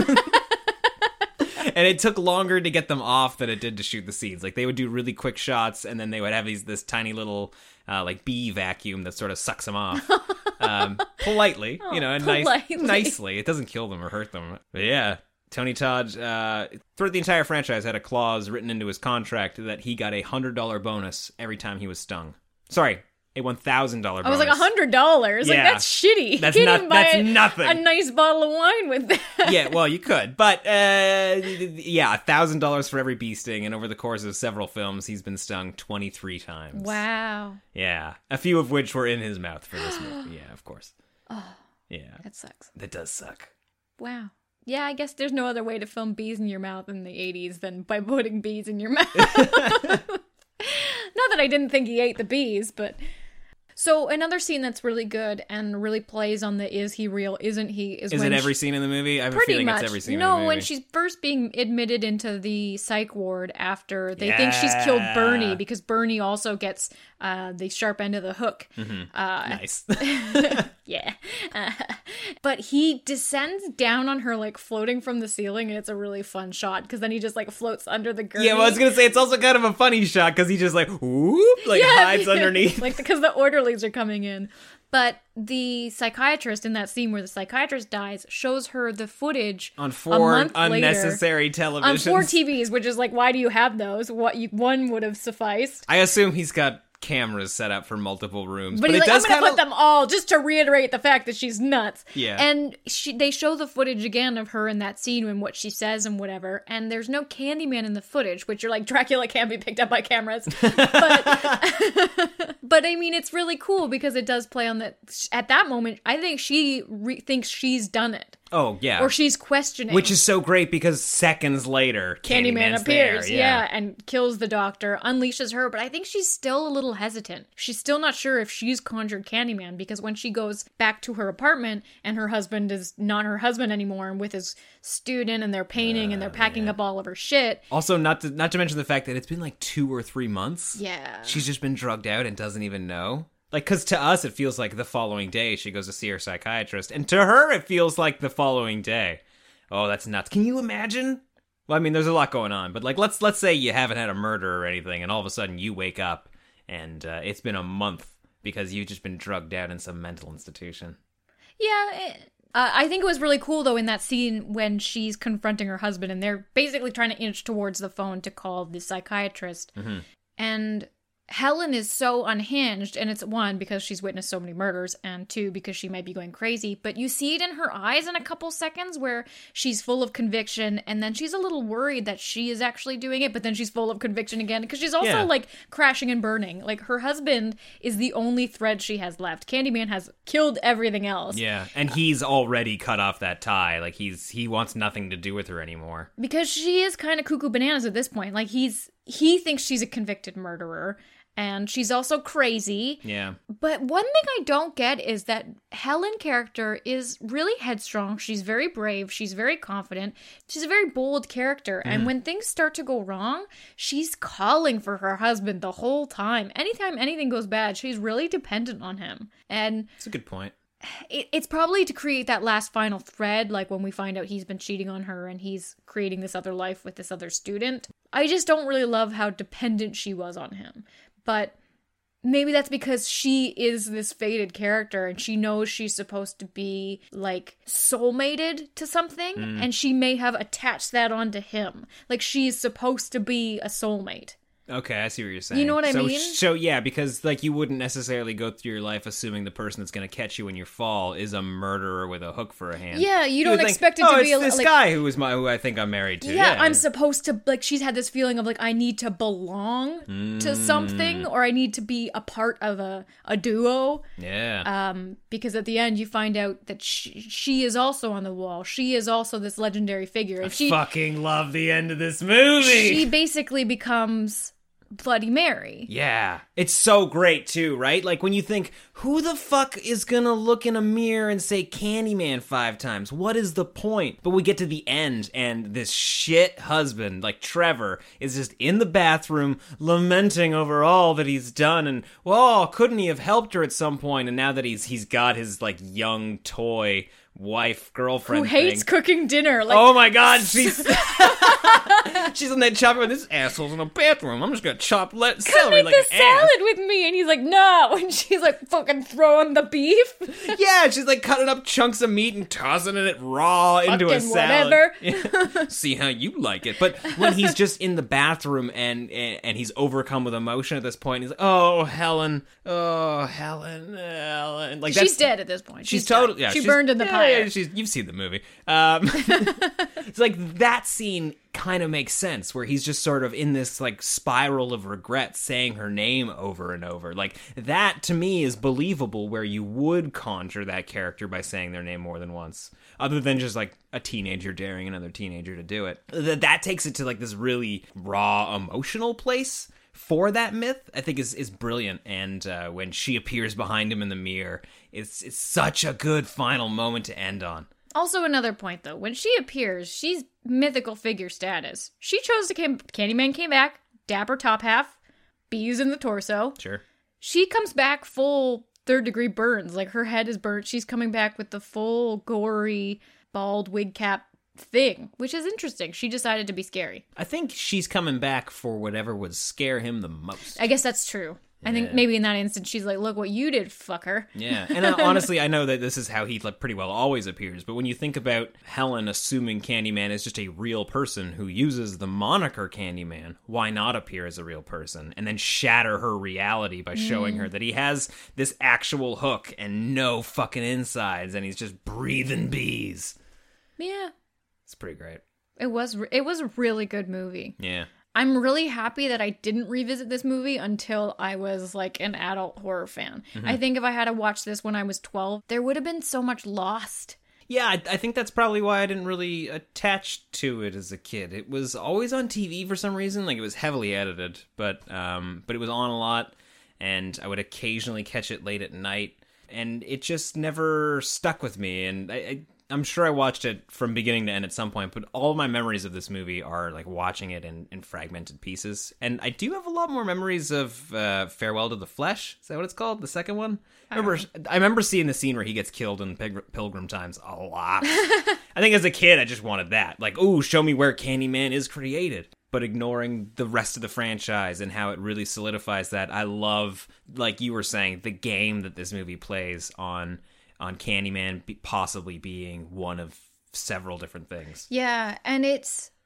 And it took longer to get them off than it did to shoot the scenes. Like, they would do really quick shots, and then they would have these this tiny little uh, like bee vacuum that sort of sucks them off, um, politely, you know, and politely. nice, nicely. It doesn't kill them or hurt them. But yeah, Tony Todd, uh, throughout the entire franchise, had a clause written into his contract that he got a hundred dollar bonus every time he was stung. Sorry. A one thousand dollars bonus. I was like, one hundred dollars? Yeah. Like, that's shitty. That's, you can't not, even buy that's a, nothing. a nice bottle of wine with that. Yeah, well, you could. But, uh, yeah, one thousand dollars for every bee sting. And over the course of several films, he's been stung twenty-three times. Wow. Yeah. A few of which were in his mouth for this movie. Yeah, of course. Oh. Yeah. That sucks. That does suck. Wow. Yeah, I guess there's no other way to film bees in your mouth in the eighties than by putting bees in your mouth. Not that I didn't think he ate the bees, but... So another scene that's really good and really plays on the is he real, isn't he, is, Is when it every she, scene in the movie? I have a pretty feeling much. it's every scene no, in the movie. when she's first being admitted into the psych ward after they yeah. think she's killed Bernie, because Bernie also gets uh, the sharp end of the hook. Mm-hmm. Uh, nice. Yeah. Uh, but he descends down on her, like, floating from the ceiling, and it's a really fun shot, because then he just, like, floats under the gurney. Yeah, well, I was going to say, it's also kind of a funny shot, because he just, like, whoop, like, yeah, hides underneath. Like, because the orderlies are coming in. But the psychiatrist in that scene where the psychiatrist dies shows her the footage on a four month unnecessary later, televisions. on four T Vs, which is like, why do you have those? What you, one would have sufficed. I assume he's got cameras set up for multiple rooms, but, but he's it like, I'm does gonna kind put them all just to reiterate the fact that she's nuts. Yeah. And she, they show the footage again of her in that scene and what she says and whatever. And there's no Candyman in the footage, which you're like, Dracula can't be picked up by cameras. But, but I mean, it's really cool because it does play on that. At that moment, I think she re- thinks she's done it. Oh, yeah. Or she's questioning. Which is so great because seconds later, Candyman Candyman's appears, there. yeah. yeah, and kills the doctor, unleashes her, but I think she's still a little hesitant. She's still not sure if she's conjured Candyman, because when she goes back to her apartment and her husband is not her husband anymore and with his student and they're painting uh, and they're packing yeah. up all of her shit. Also, not to, not to mention the fact that it's been like two or three months. Yeah. She's just been drugged out and doesn't even know. Like, because to us, it feels like the following day she goes to see her psychiatrist. And to her, it feels like the following day. Oh, that's nuts. Can you imagine? Well, I mean, there's a lot going on. But, like, let's let's say you haven't had a murder or anything, and all of a sudden you wake up, and uh, it's been a month because you've just been drugged out in some mental institution. Yeah, it, uh, I think it was really cool, though, in that scene when she's confronting her husband, and they're basically trying to inch towards the phone to call the psychiatrist. Mm-hmm. And Helen is so unhinged, and it's one, because she's witnessed so many murders, and two, because she might be going crazy, but you see it in her eyes in a couple seconds where she's full of conviction, and then she's a little worried that she is actually doing it, but then she's full of conviction again, because she's also, Yeah. like, crashing and burning. Like, her husband is the only thread she has left. Candyman has killed everything else. Yeah, and he's already cut off that tie. Like, he's he wants nothing to do with her anymore. Because she is kind of cuckoo bananas at this point. Like, he's he thinks she's a convicted murderer, and she's also crazy. Yeah. But one thing I don't get is that Helen character is really headstrong. She's very brave. She's very confident. She's a very bold character. Mm. And when things start to go wrong, she's calling for her husband the whole time. Anytime anything goes bad, she's really dependent on him. And that's a good point. It, it's probably to create that last final thread, like when we find out he's been cheating on her and he's creating this other life with this other student. I just don't really love how dependent she was on him. But maybe that's because she is this fated character and she knows she's supposed to be, like, soulmated to something, mm. and she may have attached that onto him. Like, she's supposed to be a soulmate. Okay, I see what you're saying. You know what I so, mean? So, yeah, because, like, you wouldn't necessarily go through your life assuming the person that's going to catch you when you fall is a murderer with a hook for a hand. Yeah, you, you don't think, expect it oh, to be it's a this like, guy who is my who I think I'm married to. Yeah, Yeah, I'm supposed to, like, she's had this feeling of, like, I need to belong mm. to something, or I need to be a part of a, a duo. Yeah. Um, because at the end, you find out that she, she is also on the wall. She is also this legendary figure. I If she, fucking love the end of this movie. She basically becomes Bloody Mary. Yeah. It's so great, too, right? Like, when you think, who the fuck is gonna look in a mirror and say Candyman five times? What is the point? But we get to the end, and this shit husband, like Trevor, is just in the bathroom lamenting over all that he's done, and, well, couldn't he have helped her at some point? And now that he's he's got his, like, young toy wife, girlfriend Who hates thing. cooking dinner. Like, oh my god, she's she's in that chopper, this asshole's in the bathroom. I'm just gonna chop le- celery Come like eat an the ass. salad with me. And he's like, no. And she's like fucking throwing the beef. Yeah, she's like cutting up chunks of meat and tossing it raw into a Fucking salad. whatever. See how you like it. But when he's just in the bathroom and, and and he's overcome with emotion at this point, he's like, oh, Helen, oh, Helen, Helen. Like, that's, she's dead at this point. She's, She's totally, dead. yeah. She she's- burned in the yeah, fire. yeah, she's, you've seen the movie. Um, it's like that scene kind of makes sense where he's just sort of in this like spiral of regret saying her name over and over. Like, that to me is believable, where you would conjure that character by saying their name more than once, other than just like a teenager daring another teenager to do it. That that takes it to like this really raw emotional place for that myth, I think is is brilliant. And uh, when she appears behind him in the mirror, it's it's such a good final moment to end on. Also, another point, though. When she appears, she's mythical figure status. She chose to come... Candyman came back, dapper top half, bees in the torso. Sure. She comes back full third-degree burns. Like, her head is burnt. She's coming back with the full, gory, bald wig cap thing, which is interesting. She decided to be scary. I think she's coming back for whatever would scare him the most. I guess that's true. I think Yeah. maybe in that instance, she's like, look what you did, fucker. Yeah, and uh, honestly, I know that this is how he like pretty well always appears, but when you think about Helen assuming Candyman is just a real person who uses the moniker Candyman, why not appear as a real person and then shatter her reality by showing Mm. her that he has this actual hook and no fucking insides, and he's just breathing bees. Yeah. It's pretty great. It was, it was a really good movie. Yeah. I'm really happy that I didn't revisit this movie until I was like an adult horror fan. Mhm. I think if I had to watch this when I was twelve, there would have been so much lost. Yeah, I, I think that's probably why I didn't really attach to it as a kid. It was always on T V for some reason. Like, it was heavily edited, but um, but it was on a lot, and I would occasionally catch it late at night, and it just never stuck with me. And I, I, I'm sure I watched it from beginning to end at some point, but all of my memories of this movie are like watching it in, in fragmented pieces. And I do have a lot more memories of uh, Farewell to the Flesh. Is that what it's called? The second one? I remember, I remember seeing the scene where he gets killed in Pig- Pilgrim Times a lot. I think as a kid, I just wanted that. Like, ooh, show me where Candyman is created. But ignoring the rest of the franchise and how it really solidifies that. I love, like you were saying, the game that this movie plays on on Candyman be- possibly being one of several different things. Yeah, and it's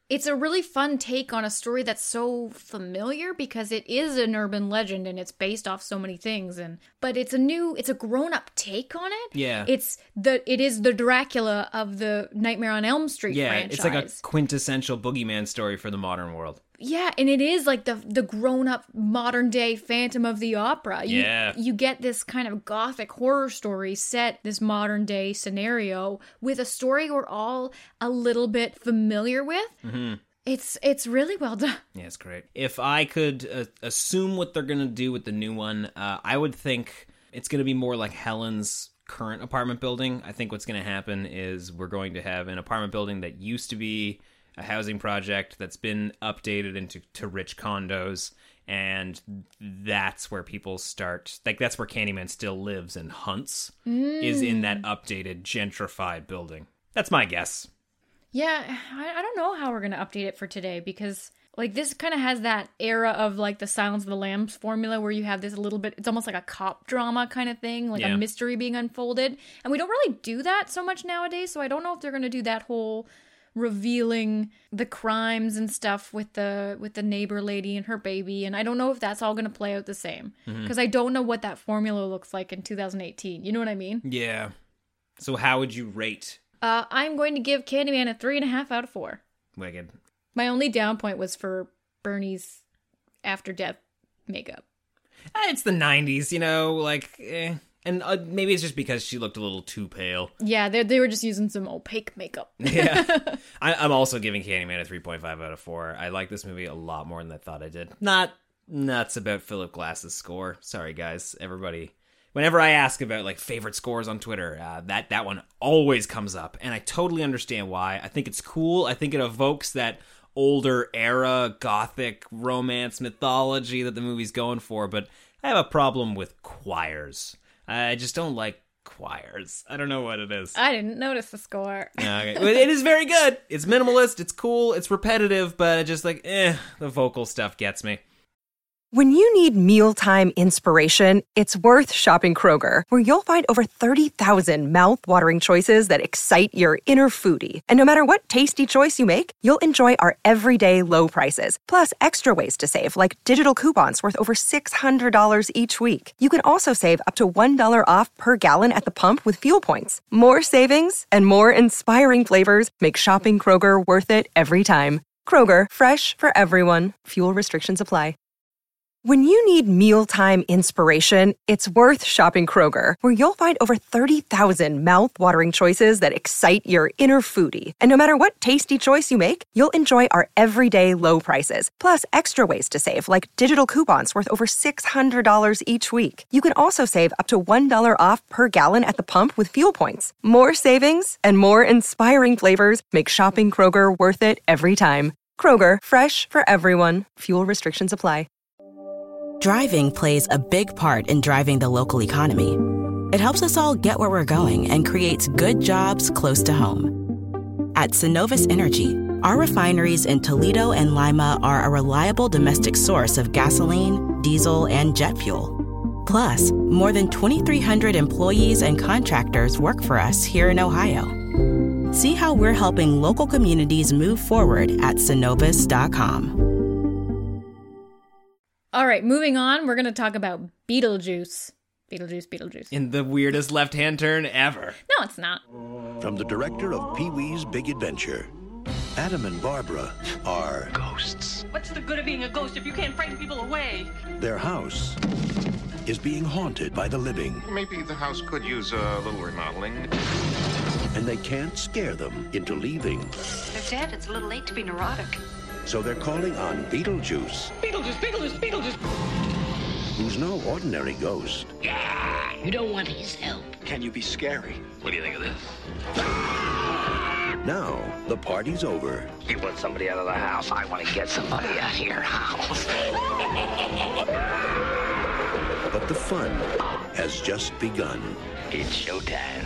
it's a really fun take on a story that's so familiar because it is an urban legend and it's based off so many things. And but it's a new, it's a grown-up take on it. Yeah. It's the, it is the Dracula of the Nightmare on Elm Street yeah, franchise. It's like a quintessential boogeyman story for the modern world. Yeah, and it is like the the grown-up modern-day Phantom of the Opera. You, Yeah. You get this kind of gothic horror story set, this modern-day scenario, with a story we're all a little bit familiar with. Mm-hmm. It's it's really well done. Yeah, it's great. If I could uh, assume what they're going to do with the new one, uh, I would think it's going to be more like Helen's current apartment building. I think what's going to happen is we're going to have an apartment building that used to be a housing project that's been updated into to rich condos, and that's where people start, like that's where Candyman still lives and hunts, mm. is in that updated, gentrified building. That's my guess. Yeah, I, I don't know how we're going to update it for today, because like this kind of has that era of like the Silence of the Lambs formula where you have this little bit, it's almost like a cop drama kind of thing, like yeah. a mystery being unfolded, and we don't really do that so much nowadays, so I don't know if they're going to do that whole revealing the crimes and stuff with the with the neighbor lady and her baby, and I don't know if that's all going to play out the same, because mm-hmm. I don't know what that formula looks like in two thousand eighteen. You know what I mean? Yeah. So how would you rate? Uh, I'm going to give Candyman a three and a half out of four. Wicked. My only down point was for Bernie's after death makeup. Eh, it's the nineties, you know, like, eh. And uh, maybe it's just because she looked a little too pale. Yeah, they they were just using some opaque makeup. Yeah. I, I'm also giving Candyman a three point five out of four. I like this movie a lot more than I thought I did. Not nuts about Philip Glass's score. Sorry, guys. Everybody. Whenever I ask about like favorite scores on Twitter, uh, that, that one always comes up. And I totally understand why. I think it's cool. I think it evokes that older era gothic romance mythology that the movie's going for. But I have a problem with choirs. I just don't like choirs. I don't know what it is. I didn't notice the score. Okay. It is very good. It's minimalist. It's cool. It's repetitive, but just like, eh, the vocal stuff gets me. When you need mealtime inspiration, it's worth shopping Kroger, where you'll find over thirty thousand mouth-watering choices that excite your inner foodie. And no matter what tasty choice you make, you'll enjoy our everyday low prices, plus extra ways to save, like digital coupons worth over six hundred dollars each week. You can also save up to one dollar off per gallon at the pump with fuel points. More savings and more inspiring flavors make shopping Kroger worth it every time. Kroger, fresh for everyone. Fuel restrictions apply. When you need mealtime inspiration, it's worth shopping Kroger, where you'll find over thirty thousand mouth-watering choices that excite your inner foodie. And no matter what tasty choice you make, you'll enjoy our everyday low prices, plus extra ways to save, like digital coupons worth over six hundred dollars each week. You can also save up to one dollar off per gallon at the pump with fuel points. More savings and more inspiring flavors make shopping Kroger worth it every time. Kroger, fresh for everyone. Fuel restrictions apply. Driving plays a big part in driving the local economy. It helps us all get where we're going and creates good jobs close to home. At Synovus Energy, our refineries in Toledo and Lima are a reliable domestic source of gasoline, diesel, and jet fuel. Plus, more than twenty-three hundred employees and contractors work for us here in Ohio. See how we're helping local communities move forward at Synovus dot com. All right, moving on, we're going to talk about Beetlejuice. Beetlejuice, Beetlejuice. In the weirdest left-hand turn ever. No, it's not. From the director of Pee-wee's Big Adventure, Adam and Barbara are ghosts. What's the good of being a ghost if you can't frighten people away? Their house is being haunted by the living. Maybe the house could use a little remodeling. And they can't scare them into leaving. They're dead. It's a little late to be neurotic. So they're calling on Beetlejuice. Beetlejuice, Beetlejuice, Beetlejuice! Who's no ordinary ghost. Yeah, you don't want his help. Can you be scary? What do you think of this? Now, the party's over. You want somebody out of the house? I want to get somebody out of your house. But the fun has just begun. It's showtime.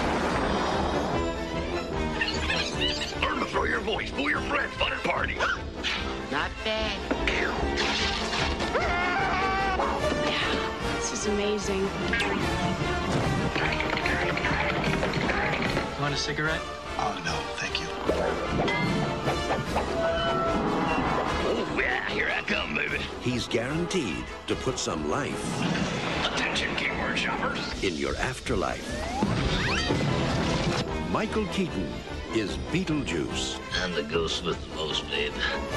Learn to throw your voice, fool your friends, fun and party. Not bad. This is amazing. Want a cigarette? Oh, no, thank you. he's guaranteed to put some life Attention, keyword shoppers. in your afterlife. Michael Keaton is Beetlejuice. I'm the ghost with the most, babe.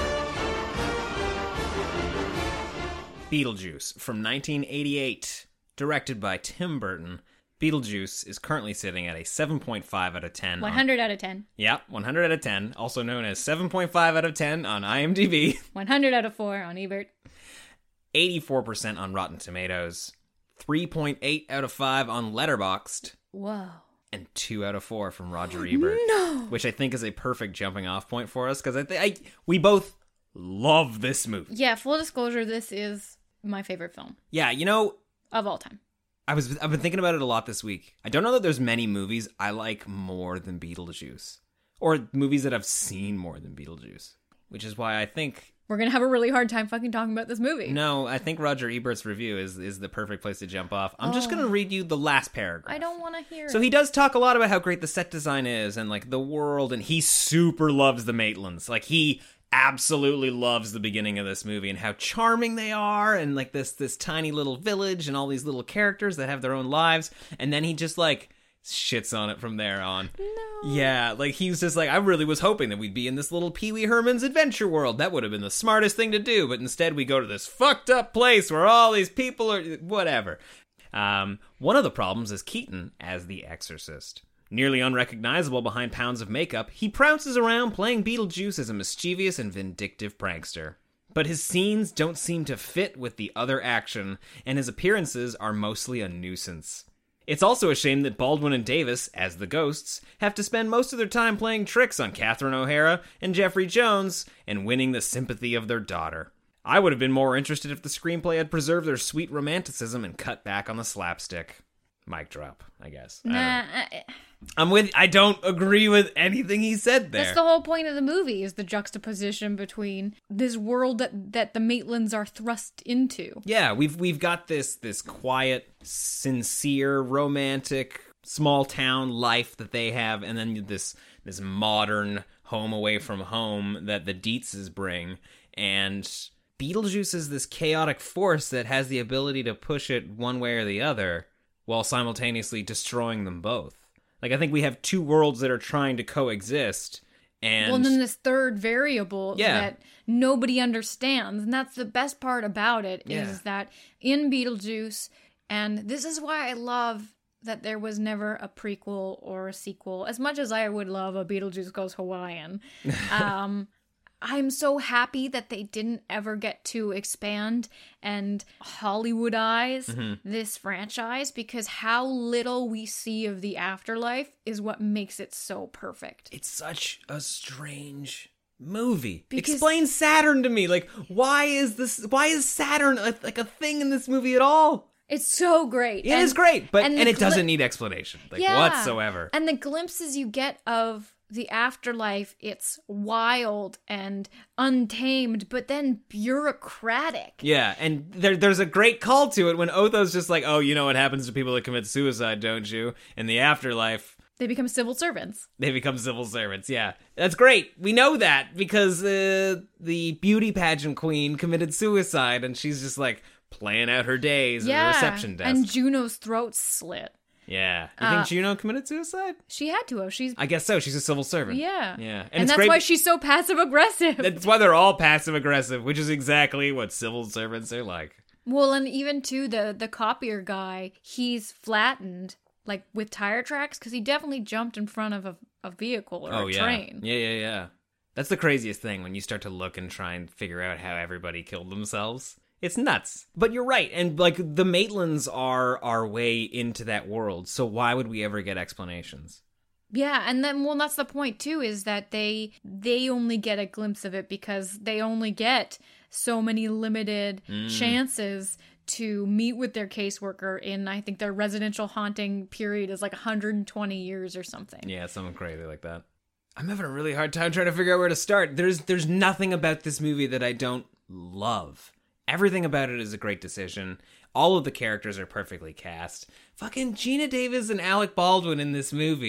Beetlejuice from nineteen eighty-eight, directed by Tim Burton. Beetlejuice is currently sitting at a seven point five out of ten. one hundred out of ten. Yeah, one hundred out of ten, also known as seven point five out of ten on IMDb. one hundred out of four on Ebert. eighty-four percent on Rotten Tomatoes. three point eight out of five on Letterboxd. Whoa. And two out of four from Roger Ebert. No! Which I think is a perfect jumping off point for us, because I, th- I we both love this movie. Yeah, full disclosure, this is my favorite film. Yeah, you know... Of all time. I was, I've been thinking about it a lot this week. I don't know that there's many movies I like more than Beetlejuice. Or movies that I've seen more than Beetlejuice. Which is why I think... We're going to have a really hard time fucking talking about this movie. No, I think Roger Ebert's review is, is the perfect place to jump off. I'm Oh. just going to read you the last paragraph. I don't want to hear So it. he does talk a lot about how great the set design is and like the world, and he super loves the Maitlands. Like he absolutely loves the beginning of this movie and how charming they are, and like this this tiny little village and all these little characters that have their own lives. And then he just like shits on it from there on. No. Yeah, like he was just like, I really was hoping that we'd be in this little Pee Wee Herman's adventure world. That would have been the smartest thing to do, but instead we go to this fucked up place where all these people are whatever. Um, one of the problems is Keaton as the Exorcist. Nearly unrecognizable behind pounds of makeup, he prounces around playing Beetlejuice as a mischievous and vindictive prankster. But his scenes don't seem to fit with the other action, and his appearances are mostly a nuisance. It's also a shame that Baldwin and Davis, as the ghosts, have to spend most of their time playing tricks on Catherine O'Hara and Jeffrey Jones and winning the sympathy of their daughter. I would have been more interested if the screenplay had preserved their sweet romanticism and cut back on the slapstick. Mic drop, I guess. I don't Nah, know. I, I'm with. I don't agree with anything he said there. that's the whole point of the movie, is the juxtaposition between this world that, that the Maitlands are thrust into. Yeah, we've we've got this this quiet, sincere, romantic, small town life that they have, and then this this modern home away from home that the Dietzes bring, and Beetlejuice is this chaotic force that has the ability to push it one way or the other, while simultaneously destroying them both. Like, I think we have two worlds that are trying to coexist, and... Well, and then this third variable Yeah. that nobody understands, and that's the best part about it, Yeah. is that in Beetlejuice, and this is why I love that there was never a prequel or a sequel, as much as I would love a Beetlejuice Goes Hawaiian. um... I'm so happy that they didn't ever get to expand and Hollywoodize Mhm. this franchise, because how little we see of the afterlife is what makes it so perfect. It's such a strange movie. Because- Explain Saturn to me. Like, why is this? Why is Saturn a, like a thing in this movie at all? It's so great. It And- is great, but and, the it doesn't gli- need explanation, like Yeah. whatsoever. And the glimpses you get of the afterlife, it's wild and untamed, but then bureaucratic. Yeah, and there, there's a great call to it when Otho's just like, oh, you know what happens to people that commit suicide, don't you? In the afterlife, They become civil servants. they become civil servants. Yeah, that's great. We know that because uh, the beauty pageant queen committed suicide, and she's just like playing out her days yeah. at the reception desk. And Juno's throat slit. yeah, you Uh, think Juno committed suicide? She had to have. She's I guess so. She's a civil servant. yeah. yeah, and, And, it's that's great. why she's so passive aggressive. That's why they're all passive aggressive, which is exactly what civil servants are like. Well, and even too, the the copier guy, he's flattened, like with tire tracks, because he definitely jumped in front of a, a vehicle or oh a yeah, train. yeah, yeah, yeah. That's the craziest thing when you start to look and try and figure out how everybody killed themselves. It's nuts. But you're right, and like the Maitlands are our way into that world. So why would we ever get explanations? Yeah, and then well, that's the point too, is that they they only get a glimpse of it because they only get so many limited Mm. chances to meet with their caseworker in, I think their residential haunting period is like one hundred twenty years or something. Yeah, something crazy like that. I'm having a really hard time trying to figure out where to start. There's there's nothing about this movie that I don't love. Everything about it is a great decision. All of the characters are perfectly cast. Fucking Gina Davis and Alec Baldwin in this movie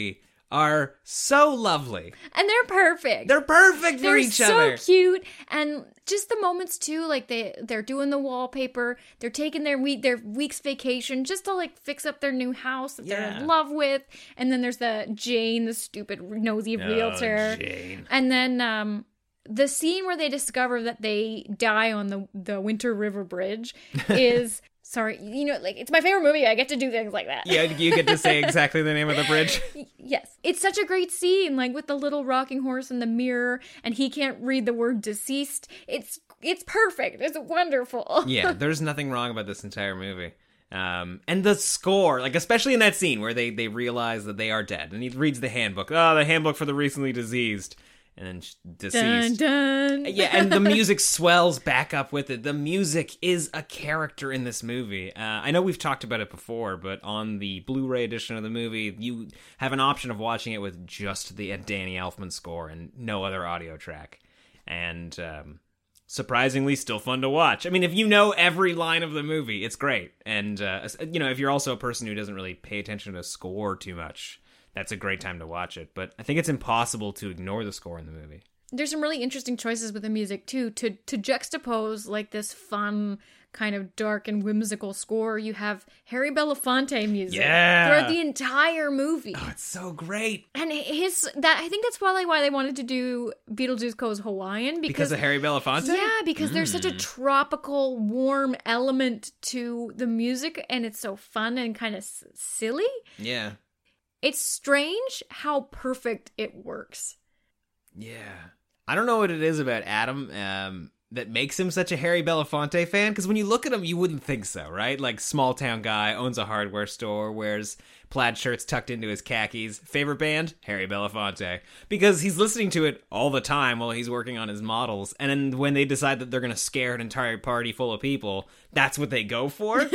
are so lovely. And they're perfect. They're perfect for they're each so other. So cute. And just the moments too, like they, they're doing the wallpaper. They're taking their week their week's vacation just to like fix up their new house that Yeah. they're in love with. And then there's the Jane, the stupid nosy Oh, realtor. Jane. And then um the scene where they discover that they die on the, the Winter River Bridge is... Sorry, you know, like, it's my favorite movie. I get to do things like that. Yeah, you get to say exactly the name of the bridge. Yes. It's such a great scene, like, with the little rocking horse in the mirror, and he can't read the word deceased. It's it's perfect. It's wonderful. Yeah, there's nothing wrong about this entire movie. Um, and the score, like, especially in that scene where they, they realize that they are dead, and he reads the handbook. Oh, the handbook for the recently diseased. And then deceased. Dun, dun. Yeah, and the music swells back up with it. The music is a character in this movie. Uh, I know we've talked about it before, but on the Blu-ray edition of the movie, you have an option of watching it with just the Danny Elfman score and no other audio track. And um, surprisingly, still fun to watch. I mean, if you know every line of the movie, it's great. And, uh, you know, if you're also a person who doesn't really pay attention to score too much, that's a great time to watch it. But I think it's impossible to ignore the score in the movie. There's some really interesting choices with the music, too. To to juxtapose, like, this fun, kind of dark and whimsical score, you have Harry Belafonte music yeah. throughout the entire movie. Oh, it's so great. And his, that I think that's probably why they wanted to do Beetlejuice Goes Hawaiian. Because, because of Harry Belafonte? Yeah, because mm. there's such a tropical, warm element to the music, and it's so fun and kind of s- silly. Yeah. It's strange how perfect it works. Yeah. I don't know what it is about Adam um, that makes him such a Harry Belafonte fan, because when you look at him, you wouldn't think so, right? Like, small town guy, owns a hardware store, wears plaid shirts tucked into his khakis. Favorite band? Harry Belafonte. Because he's listening to it all the time while he's working on his models, and then when they decide that they're going to scare an entire party full of people, that's what they go for.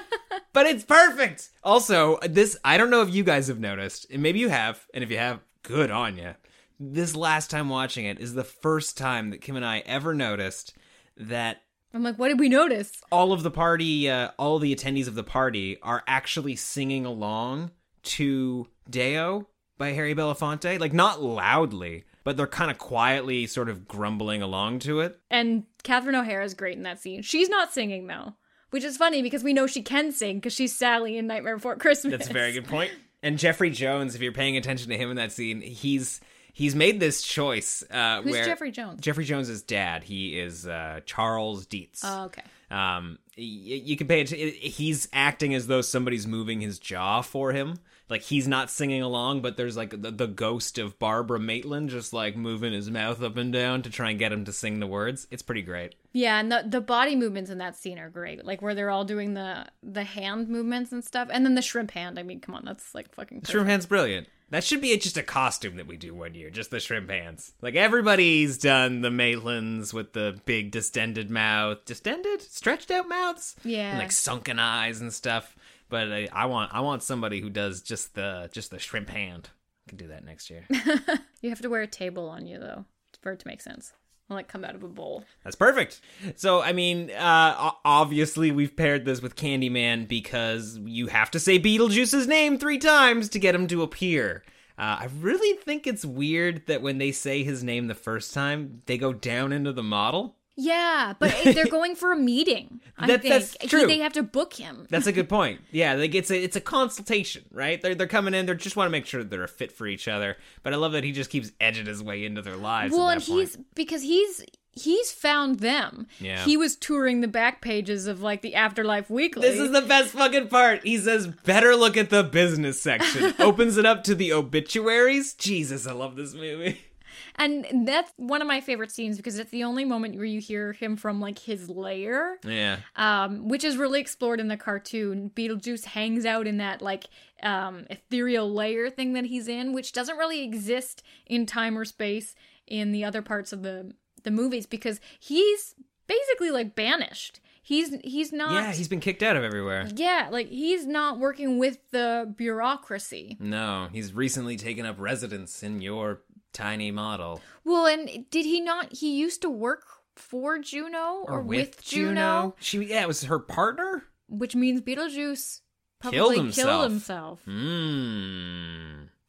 But it's perfect! Also, this, I don't know if you guys have noticed, and maybe you have, and if you have, good on you. This last time watching it is the first time that Kim and I ever noticed that... I'm like, what did we notice? All of the party, uh, all the attendees of the party are actually singing along to Deo by Harry Belafonte. Like, not loudly, but they're kind of quietly sort of grumbling along to it. And Catherine O'Hara is great in that scene. She's not singing, though. Which is funny because we know she can sing because she's Sally in Nightmare Before Christmas. That's a very good point. And Jeffrey Jones, if you're paying attention to him in that scene, he's he's made this choice. Uh, Who's where Jeffrey Jones? Jeffrey Jones' dad. He is uh, Charles Dietz. Oh, okay. Um, y- you can pay attention. He's acting as though somebody's moving his jaw for him. Like, he's not singing along, but there's, like, the, the ghost of Barbara Maitland just, like, moving his mouth up and down to try and get him to sing the words. It's pretty great. Yeah, and the, the body movements in that scene are great. Like, where they're all doing the, the hand movements and stuff. And then the shrimp hand. I mean, come on, that's, like, fucking perfect. Shrimp hand's brilliant. That should be just a costume that we do one year, just the shrimp hands. Like, everybody's done the Maitlands with the big distended mouth. Distended? Stretched out mouths? Yeah. And, like, sunken eyes and stuff. But I, I want I want somebody who does just the just the shrimp hand. I can do that next year. You have to wear a table on you, though, for it to make sense. I'll, like, come out of a bowl. That's perfect. So, I mean, uh, obviously we've paired this with Candyman because you have to say Beetlejuice's name three times to get him to appear. Uh, I really think it's weird that when they say his name the first time, they go down into the model. Yeah, but they're going for a meeting. I that, think that's true. He, they have to book him. That's a good point. Yeah, like it's a it's a consultation, right? They're they're coming in. They just want to make sure that they're a fit for each other. But I love that he just keeps edging his way into their lives. Well, at and that point. he's because he's he's found them. Yeah. He was touring the back pages of like the Afterlife Weekly. This is the best fucking part. He says, "Better look at the business section." Opens it up to the obituaries. Jesus, I love this movie. And that's one of my favorite scenes because it's the only moment where you hear him from, like, his lair. Yeah. Um, which is really explored in the cartoon. Beetlejuice hangs out in that, like, um, ethereal lair thing that he's in, which doesn't really exist in time or space in the other parts of the, the movies because he's basically, like, banished. He's he's not... Yeah, he's been kicked out of everywhere. Yeah, like, he's not working with the bureaucracy. No, he's recently taken up residence in your... tiny model. Well, and did he not? He used to work for Juno or, or with, with Juno? Juno. She, yeah, it was her partner. Which means Beetlejuice probably Killed himself. Killed himself. Hmm.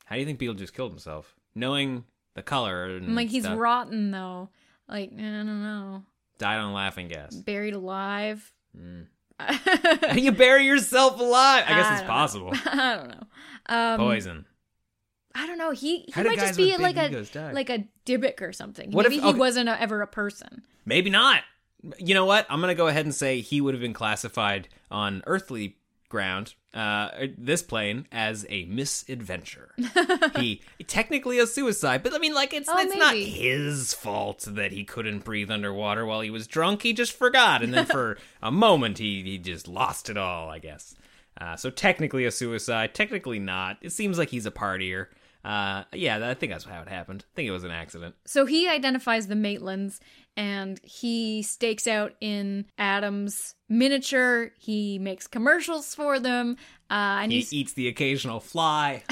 How do you think Beetlejuice killed himself? Knowing the color and Like, he's stuff. rotten, though. Like, I don't know. Died on laughing gas. Buried alive. Mm. You bury yourself alive. I guess I it's don't possible. know. I don't know. Um, Poison. I don't know. He he How do might guys just be with like big a egos die? like a Dybbuk or something. What Maybe if- he okay. wasn't a, ever a person. Maybe not. You know what? I'm going to go ahead and say he would have been classified on earthly ground, uh, this plane, as a misadventure. He technically a suicide, but I mean, like, it's, Oh, it's not maybe. his fault that he couldn't breathe underwater while he was drunk. He just forgot, and then for a moment, he, he just lost it all, I guess. Uh, so technically a suicide, technically not. It seems like he's a partier. Uh, yeah, I think that's how it happened. I think it was an accident. So he identifies the Maitlands, and he stakes out in Adam's miniature. He makes commercials for them, uh, and He he's eats the occasional fly.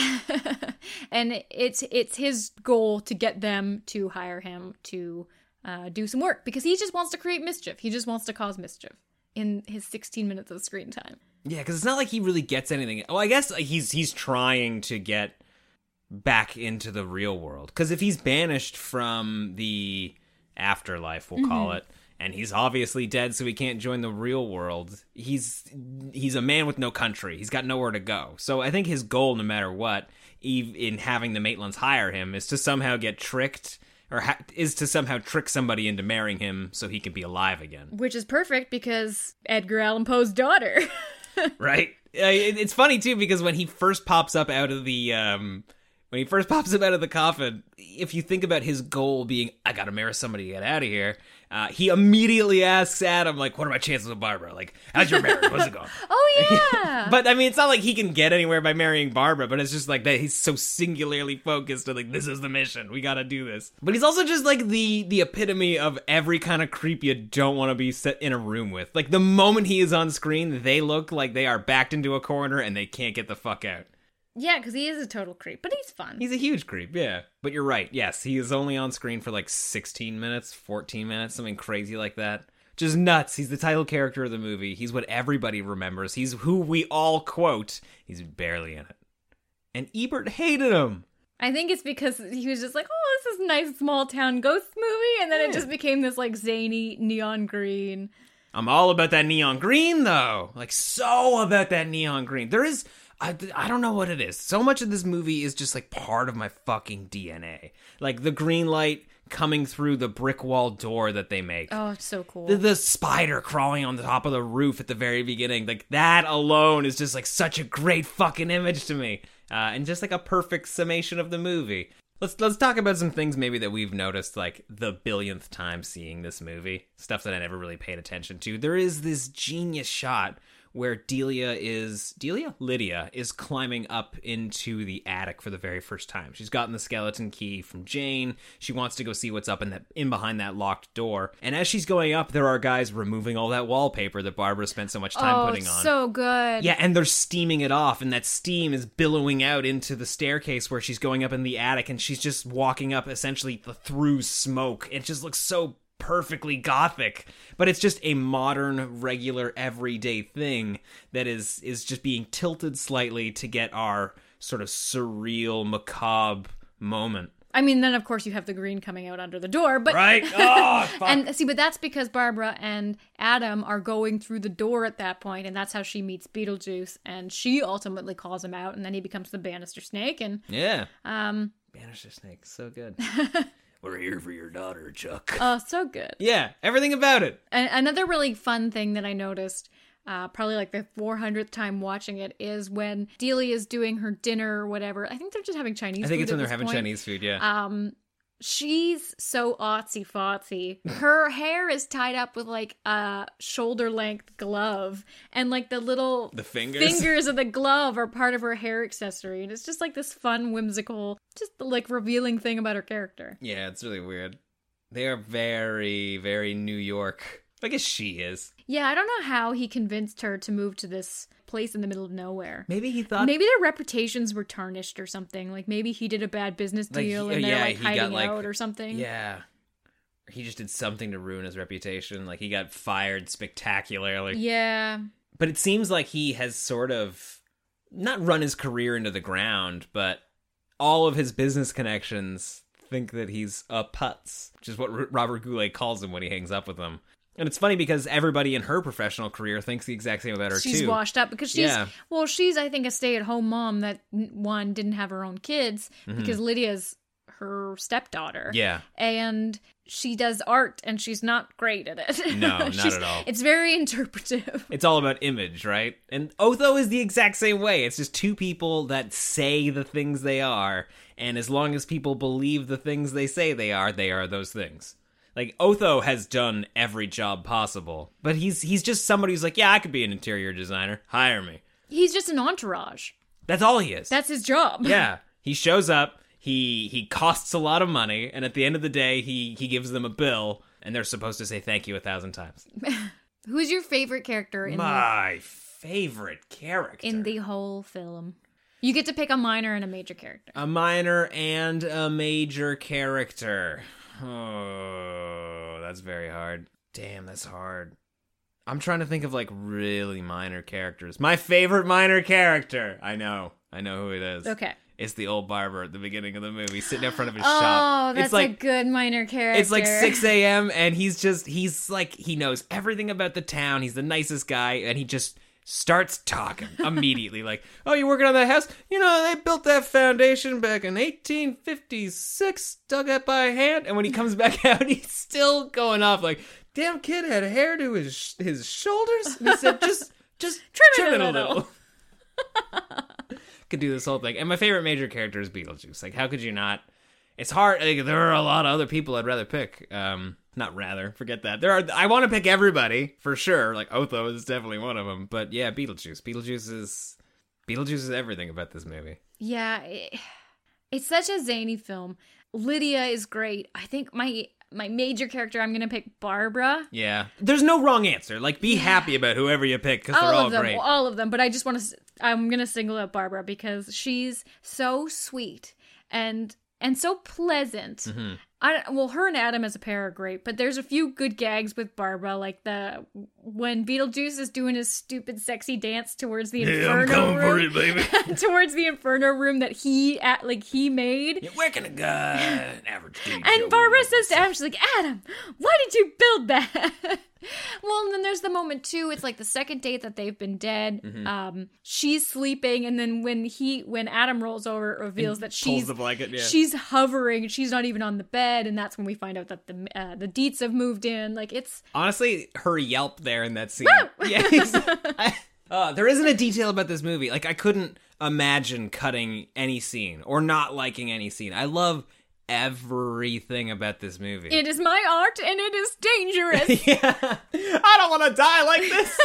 and it's it's his goal to get them to hire him to uh, do some work because he just wants to create mischief. He just wants to cause mischief in his sixteen minutes of screen time. Yeah, because it's not like he really gets anything. Well, I guess he's he's trying to get back into the real world. Because if he's banished from the afterlife, we'll call Mhm. it, and he's obviously dead, so he can't join the real world. He's he's a man with no country. He's got nowhere to go. So I think his goal, no matter what, ev- in having the Maitlands hire him, is to somehow get tricked, or ha- is to somehow trick somebody into marrying him so he can be alive again. Which is perfect because Edgar Allan Poe's daughter. Right? Uh, it- It's funny, too, because when he first pops up out of the... Um, when he first pops up out of the coffin, if you think about his goal being, I gotta marry somebody to get out of here, uh, he immediately asks Adam, like, what are my chances with Barbara? Like, how's your marriage? What's it going? Oh, yeah! But, I mean, it's not like he can get anywhere by marrying Barbara, but it's just like that he's so singularly focused on, like, this is the mission. We gotta do this. But he's also just, like, the, the epitome of every kind of creep you don't want to be set in a room with. Like, the moment he is on screen, they look like they are backed into a corner and they can't get the fuck out. Yeah, because he is a total creep, but he's fun. He's a huge creep, yeah. But you're right, yes, he is only on screen for like sixteen minutes, fourteen minutes, something crazy like that. Just nuts. He's the title character of the movie. He's what everybody remembers. He's who we all quote. He's barely in it. And Ebert hated him. I think it's because he was just like, oh, this is a nice small town ghost movie, and then Yeah. it just became this like zany neon green. I'm all about that neon green, though. Like, so about that neon green. There is... I, I don't know what it is. So much of this movie is just like part of my fucking D N A. Like the green light coming through the brick wall door that they make. Oh, it's so cool. The, the spider crawling on the top of the roof at the very beginning. Like that alone is just like such a great fucking image to me. Uh, and just like a perfect summation of the movie. Let's let's talk about some things maybe that we've noticed like the billionth time seeing this movie. Stuff that I never really paid attention to. There is this genius shot where Delia is, Delia? Lydia is climbing up into the attic for the very first time. She's gotten the skeleton key from Jane. She wants to go see what's up in that in behind that locked door. And as she's going up, there are guys removing all that wallpaper that Barbara spent so much time oh, putting it's on. so good. Yeah, and they're steaming it off, and that steam is billowing out into the staircase where she's going up in the attic, and she's just walking up essentially through smoke. It just looks so perfectly gothic, but it's just a modern, regular, everyday thing that is is just being tilted slightly to get our sort of surreal, macabre moment. I mean, then of course you have the green coming out under the door, but Right? Oh, fuck. and see, but that's because Barbara and Adam are going through the door at that point, and that's how she meets Beetlejuice, and she ultimately calls him out, and then he becomes the Bannister Snake, and Yeah. um, Bannister Snake, so good. We're here for your daughter, Chuck. oh, so good. Yeah, everything about it. And another really fun thing that I noticed, uh, probably like the four hundredth time watching it, is when Delia is doing her dinner or whatever. I think they're just having Chinese food. I think it's at when they're this having point. Chinese food, yeah. Um, she's so artsy-fartsy. Her hair is tied up with like a shoulder-length glove, and like the little The fingers? fingers of the glove are part of her hair accessory. And it's just like this fun, whimsical, just like revealing thing about her character. Yeah, it's really weird. They are very, very New York. I guess she is. Yeah, I don't know how he convinced her to move to this place in the middle of nowhere. Maybe he thought... Maybe their reputations were tarnished or something. Like maybe he did a bad business Like, deal yeah, and they're yeah, like he hiding got, like- out or something. Yeah. He just did something to ruin his reputation. Like, he got fired spectacularly. Yeah. But it seems like he has sort of... not run his career into the ground, but all of his business connections think that he's a putz, which is what R- Robert Goulet calls him when he hangs up with him. And it's funny because everybody in her professional career thinks the exact same about her, she's too. She's washed up because she's, yeah. well, she's, I think, a stay-at-home mom that, one, didn't have her own kids mm-hmm. because Lydia's her stepdaughter. Yeah. And she does art, and she's not great at it. No, not at all. It's very interpretive. It's all about image, right? And Otho is the exact same way. It's just two people that say the things they are, and as long as people believe the things they say they are, they are those things. Like, Otho has done every job possible, but he's he's just somebody who's like, yeah, I could be an interior designer. Hire me. He's just an entourage. That's all he is. That's his job. Yeah. He shows up, he he costs a lot of money, and at the end of the day, he, he gives them a bill, and they're supposed to say thank you a thousand times. Who's your favorite character in My the... favorite character? In the whole film. You get to pick a minor and a major character. A minor and a major character. Oh, that's very hard. Damn, that's hard. I'm trying to think of, like, really minor characters. My favorite minor character! I know. I know who it is. Okay. It's the old barber at the beginning of the movie, sitting in front of his oh, shop. Oh, that's it's like, a good minor character. It's like six a.m. and he's just, he's like, he knows everything about the town. He's the nicest guy, and he just starts talking immediately. Like, oh, you're working on that house? You know, they built that foundation back in eighteen fifty-six, dug it by hand. And when he comes back out, he's still going off like, damn kid had hair to his his shoulders. And he said, just, just trim, trim it a little. little. Could do this whole thing. And my favorite major character is Beetlejuice. Like, how could you not? It's hard. Like, there are a lot of other people I'd rather pick. Um, not rather. Forget that. There are. I want to pick everybody for sure. Like Otho is definitely one of them. But yeah, Beetlejuice. Beetlejuice is Beetlejuice is everything about this movie. Yeah, it, it's such a zany film. Lydia is great. I think my my major character, I'm gonna pick Barbara. Yeah, there's no wrong answer. Like, be yeah. happy about whoever you pick because they're all of them, great. All of them. But I just want to. I'm gonna single out Barbara because she's so sweet and. And so pleasant. Mm-hmm. I well, her and Adam as a pair are great, but there's a few good gags with Barbara, like the when Beetlejuice is doing his stupid, sexy dance towards the yeah, Inferno I'm coming room, for it, baby. towards the Inferno room that he at like he made. Yeah, where can a guy, an average dude, and Barbara says to Adam, she's like, Adam, why did you build that? Well, and then there's the moment too. It's like the second date that they've been dead. Mm-hmm. Um, she's sleeping, and then when he, when Adam rolls over, it reveals and that she's the blanket, yeah. she's hovering. She's not even on the bed, and that's when we find out that the uh, the Dietz have moved in. Like it's honestly her yelp there in that scene. Yeah, I, uh, there isn't a detail about this movie. Like I couldn't imagine cutting any scene or not liking any scene. I love everything about this movie. It is my art and it is dangerous. Yeah. I don't want to die like this.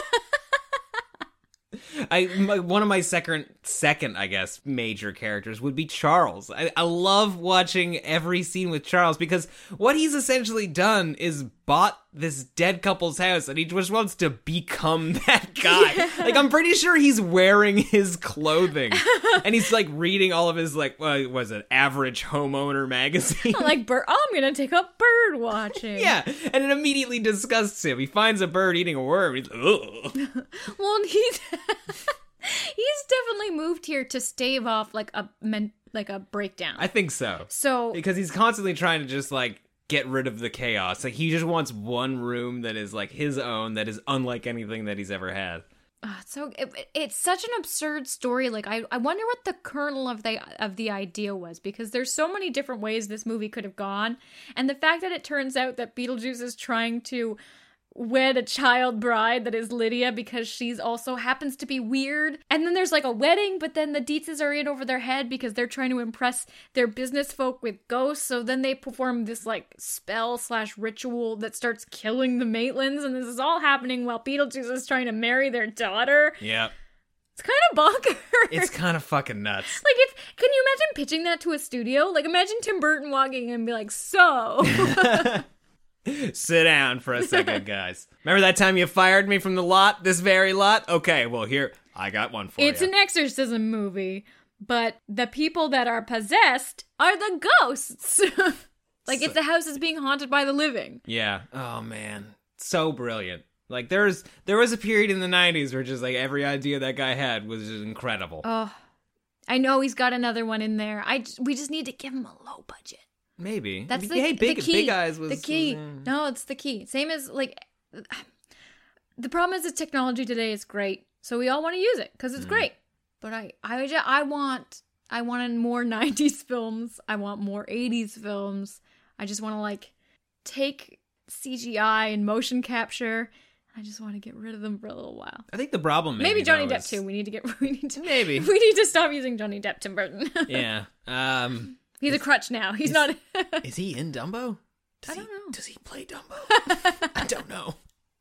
I my, one of my second second I guess major characters would be Charles. I, I love watching every scene with Charles because what he's essentially done is bought this dead couple's house and he just wants to become that guy. Yeah. Like I'm pretty sure he's wearing his clothing and he's like reading all of his like what was it Average Homeowner magazine. Like bird, oh, I'm gonna take up bird watching. Yeah, and it immediately disgusts him. He finds a bird eating a worm. He's like, ugh. Well, he's he's definitely moved here to stave off like a men- like a breakdown. I think so. So because he's constantly trying to just like get rid of the chaos. Like he just wants one room that is like his own, that is unlike anything that he's ever had. Oh, so it, it's such an absurd story. Like I, I wonder what the kernel of the of the idea was, because there's so many different ways this movie could have gone, and the fact that it turns out that Beetlejuice is trying to wed a child bride that is Lydia because she's also happens to be weird. And then there's like a wedding, but then the Dietzes are in over their head because they're trying to impress their business folk with ghosts. So then they perform this like spell slash ritual that starts killing the Maitlands. And this is all happening while Beetlejuice is trying to marry their daughter. Yeah. It's kind of bonkers. It's kind of fucking nuts. Like, if, can you imagine pitching that to a studio? Like, imagine Tim Burton walking in and be like, so... Sit down for a second, guys. Remember that time you fired me from the lot? This very lot? Okay, well, here, I got one for it's you. It's an exorcism movie, but the people that are possessed are the ghosts. Like, so, if the house is being haunted by the living. Yeah. Oh, man. So brilliant. Like, there's there was a period in the nineties where just, like, every idea that guy had was just incredible. Oh. I know he's got another one in there. I just, we just need to give him a low budget. Maybe. That's the, hey, big, the key. Big Eyes was the key. Was, uh... No, it's the key. Same as like the problem is the technology today is great, so we all want to use it because it's mm. great. But I, I, just, I want, I want more nineties films. I want more eighties films. I just want to like take C G I and motion capture. I just want to get rid of them for a little while. I think the problem maybe, maybe Johnny though, Depp is... too. We need to get we need to maybe we need to stop using Johnny Depp. Tim Burton. yeah, um, he's is, a crutch now. He's is, not. Is he in Dumbo? Does I don't he, know. Does he play Dumbo? I don't know.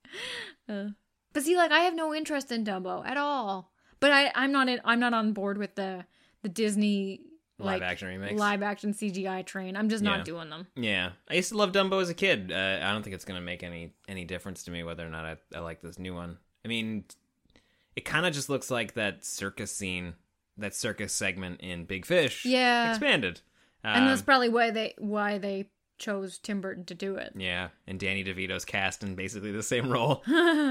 Uh, but see, like I have no interest in Dumbo at all. But I I'm not in, I'm not on board with the the Disney. Live like, action remakes. Live action C G I train. I'm just not yeah. doing them. Yeah. I used to love Dumbo as a kid. Uh, I don't think it's going to make any any difference to me whether or not I, I like this new one. I mean, it kind of just looks like that circus scene, that circus segment in Big Fish. Yeah. Expanded. Um, and that's probably why they why they chose Tim Burton to do it. Yeah. And Danny DeVito's cast in basically the same role.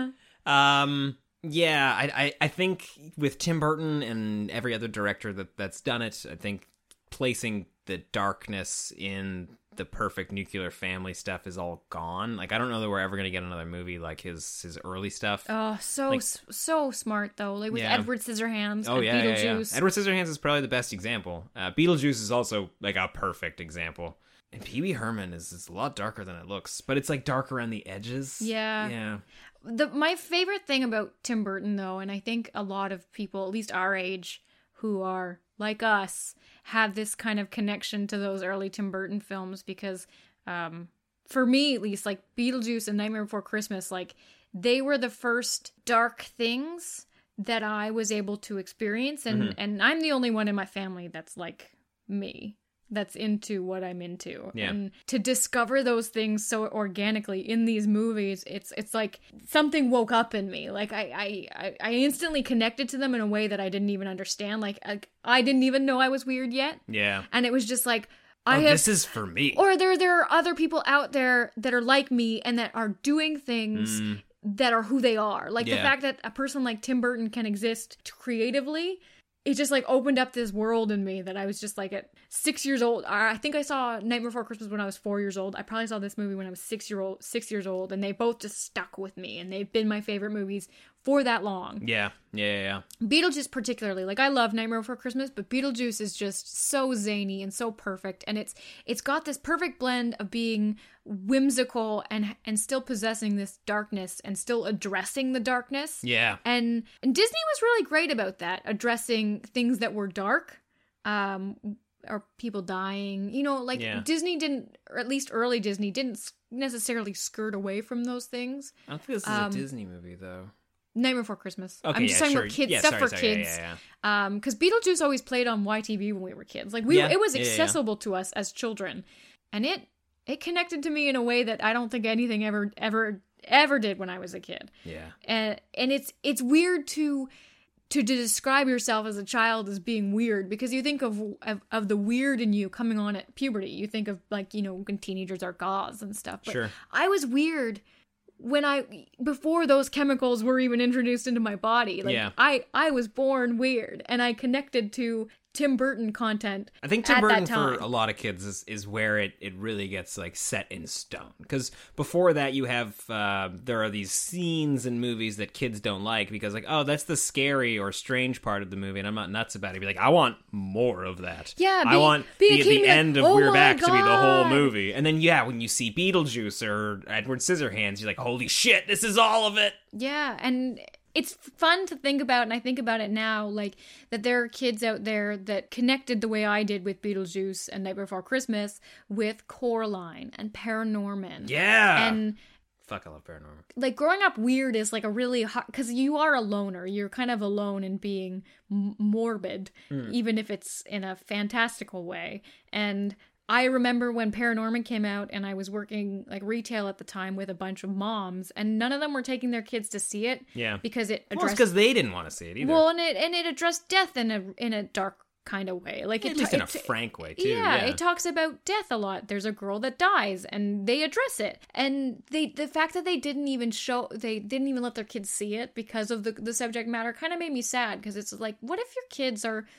um... Yeah, I, I I think with Tim Burton and every other director that, that's done it, I think placing the darkness in the perfect nuclear family stuff is all gone. Like, I don't know that we're ever going to get another movie like his his early stuff. Oh, so like, so smart, though. Like with yeah. Edward Scissorhands oh, and yeah, Beetlejuice. Yeah, yeah. Edward Scissorhands is probably the best example. Uh, Beetlejuice is also, like, a perfect example. And Pee Wee Herman is, is a lot darker than it looks, but it's, like, dark around the edges. Yeah. Yeah. The my favorite thing about Tim Burton, though, and I think a lot of people, at least our age, who are like us, have this kind of connection to those early Tim Burton films because, um, for me at least, like Beetlejuice and Nightmare Before Christmas, like they were the first dark things that I was able to experience, and Mm-hmm. and I'm the only one in my family that's like me. That's into what I'm into. Yeah. And to discover those things so organically in these movies, it's it's like something woke up in me. Like I I, I instantly connected to them in a way that I didn't even understand. Like I, I didn't even know I was weird yet. Yeah. And it was just like I oh, have, this is for me. Or there there are other people out there that are like me and that are doing things Mm. that are who they are. Like Yeah. the fact that a person like Tim Burton can exist creatively, it just like opened up this world in me that I was just like at six years old. I think I saw Nightmare Before Christmas when I was four years old. I probably saw this movie when I was six year old, six years old, and they both just stuck with me, and they've been my favorite movies for that long. Yeah, yeah, yeah. yeah. Beetlejuice particularly, like I love Nightmare Before Christmas, but Beetlejuice is just so zany and so perfect, and it's it's got this perfect blend of being whimsical and and still possessing this darkness and still addressing the darkness. Yeah. And and Disney was really great about that, addressing things that were dark, um, or people dying. You know, like Yeah. Disney didn't, or at least early Disney didn't necessarily skirt away from those things. I don't think this is Um, a Disney movie though. Nightmare Before Christmas. Okay, I'm just yeah, talking sure. about kids Yeah, stuff sorry, for sorry, yeah, kids. yeah, yeah. Um, because Beetlejuice always played on Y T V when we were kids. Like we, Yeah, it was yeah, yeah, yeah. accessible to us as children, and it it connected to me in a way that I don't think anything ever ever ever did when I was a kid. Yeah. And and it's it's weird to to describe yourself as a child as being weird because you think of, of of the weird in you coming on at puberty. You think of like, you know, when teenagers are goths and stuff. But Sure. I was weird when I before those chemicals were even introduced into my body. Like Yeah. I I was born weird, and I connected to Tim Burton content. I think Tim at Burton that time. for a lot of kids is, is where it, it really gets like set in stone. Because before that, you have uh, there are these scenes in movies that kids don't like because like, oh, that's the scary or strange part of the movie, and I'm not nuts about it. Be like, I want more of that. Yeah, I be- want be a the, kid the and be end like, of "Oh We're my Back to be the whole God." movie, and then yeah, when you see Beetlejuice or Edward Scissorhands, you're like, holy shit, this is all of it. Yeah, and it's fun to think about, and I think about it now, like, that there are kids out there that connected the way I did with Beetlejuice and Night Before Christmas with Coraline and Paranorman. Yeah. And, Fuck, I love Paranorman. like, growing up weird is, like, a really hard... Because you are a loner. You're kind of alone in being m- morbid, Mm. even if it's in a fantastical way. And I remember when Paranorman came out and I was working like retail at the time with a bunch of moms, and none of them were taking their kids to see it. Yeah. Because it Well, addressed... it's because they didn't want to see it either. Well, and it and it addressed death in a in a dark kind of way. Like At it, least in a it- frank way, too. Yeah, Yeah. it talks about death a lot. There's a girl that dies and they address it. And they the fact that they didn't even show they didn't even let their kids see it because of the the subject matter kind of made me sad, because it's like, what if your kids are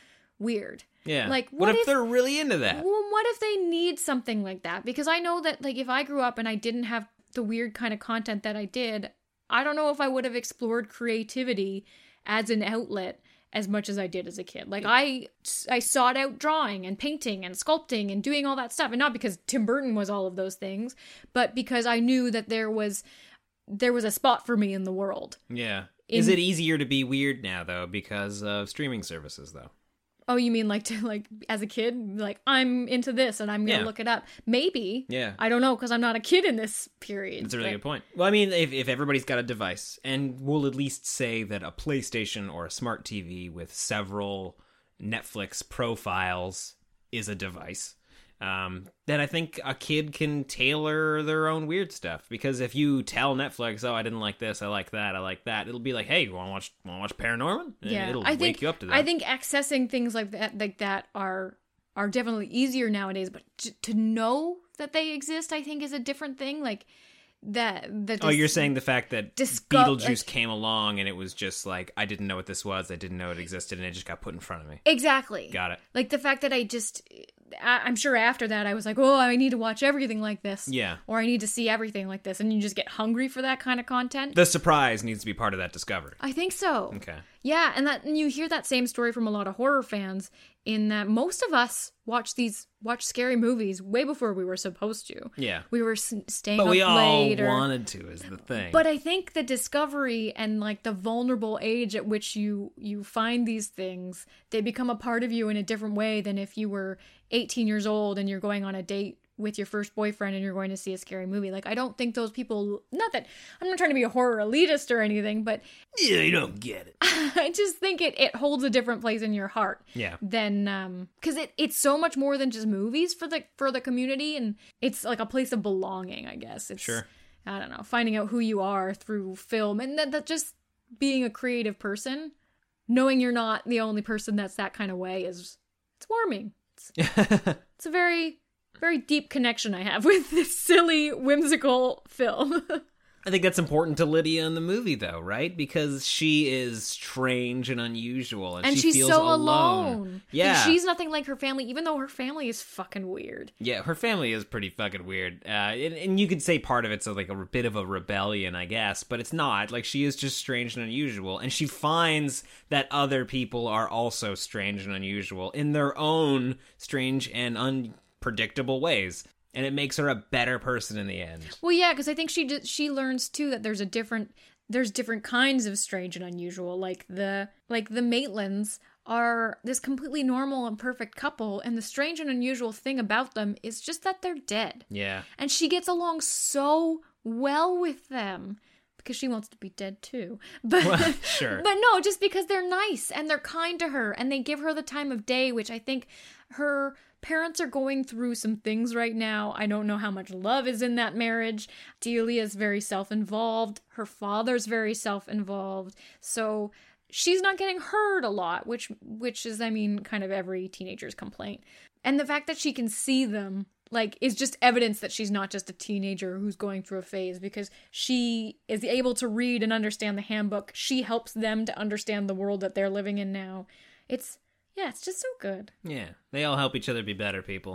weird. Yeah. Like, what, what if, if they're really into that? Well, what if they need something like that? Because I know that, like, if I grew up and I didn't have the weird kind of content that I did, I don't know if I would have explored creativity as an outlet as much as I did as a kid. Like, I, I sought out drawing and painting and sculpting and doing all that stuff. And not because Tim Burton was all of those things, but because I knew that there was, there was a spot for me in the world. Yeah. In... Is it easier to be weird now, though, because of streaming services, though? Oh, you mean like to like as a kid, like I'm into this and I'm gonna Yeah. look it up? Maybe. Yeah. I don't know because I'm not a kid in this period. That's a really but- good point. Well, I mean, if, if everybody's got a device, and we'll at least say that a PlayStation or a smart T V with several Netflix profiles is a device, um, then I think a kid can tailor their own weird stuff. Because if you tell Netflix, oh, I didn't like this, I like that, I like that, it'll be like, hey, you want to watch, want to watch Paranorman? And Yeah, it'll I wake think you up to that. I think accessing things like that, like that, are are definitely easier nowadays. But to, to know that they exist, I think, is a different thing. Like that. The Oh, you're saying the fact that disco- Beetlejuice like- came along and it was just like, I didn't know what this was, I didn't know it existed, and it just got put in front of me. Exactly. Got it. Like the fact that I just, I, I'm sure after that I was like, oh, I need to watch everything like this. Yeah. Or I need to see everything like this, and you just get hungry for that kind of content. The surprise needs to be part of that discovery. I think so. Okay. Yeah, and that and you hear that same story from a lot of horror fans, in that most of us watch these watch scary movies way before we were supposed to. Yeah. We were s- staying But up we all late or... wanted to, is the thing. But I think the discovery and like the vulnerable age at which you you find these things, they become a part of you in a different way than if you were eighteen years old and you're going on a date with your first boyfriend and you're going to see a scary movie. Like, I don't think those people, not that I'm not trying to be a horror elitist or anything, but yeah, you don't get it. I just think it, it holds a different place in your heart. Yeah. Than um because it, it's so much more than just movies for the for the community, and it's like a place of belonging, I guess. It's, Sure. I don't know, finding out who you are through film, and that, that just being a creative person, knowing you're not the only person that's that kind of way, is it's warming. It's, it's a very very deep connection I have with this silly, whimsical film. I think that's important to Lydia in the movie, though, right? Because she is strange and unusual, and, And she she's feels so alone. alone. Yeah, And she's nothing like her family, even though her family is fucking weird. yeah, her family is pretty fucking weird, uh, and, and you could say part of it's a, like a bit of a rebellion, I guess, but it's not. Like, she is just strange and unusual, and she finds that other people are also strange and unusual in their own strange and unpredictable ways. And it makes her a better person in the end. Well, yeah, because I think she d- she learns too that there's a different there's different kinds of strange and unusual. Like the like the Maitlands are this completely normal and perfect couple, and the strange and unusual thing about them is just that they're dead. Yeah. And she gets along so well with them because she wants to be dead too. But Well, sure. But no, just because they're nice and they're kind to her and they give her the time of day, which I think her parents are going through some things right now. I don't know how much love is in that marriage. Delia's very self-involved. Her father's very self-involved. So she's not getting hurt a lot, which which is, I mean, kind of every teenager's complaint. And the fact that she can see them, like, is just evidence that she's not just a teenager who's going through a phase, because she is able to read and understand the handbook. She helps them to understand the world that they're living in now. It's Yeah, it's just so good. Yeah, they all help each other be better people,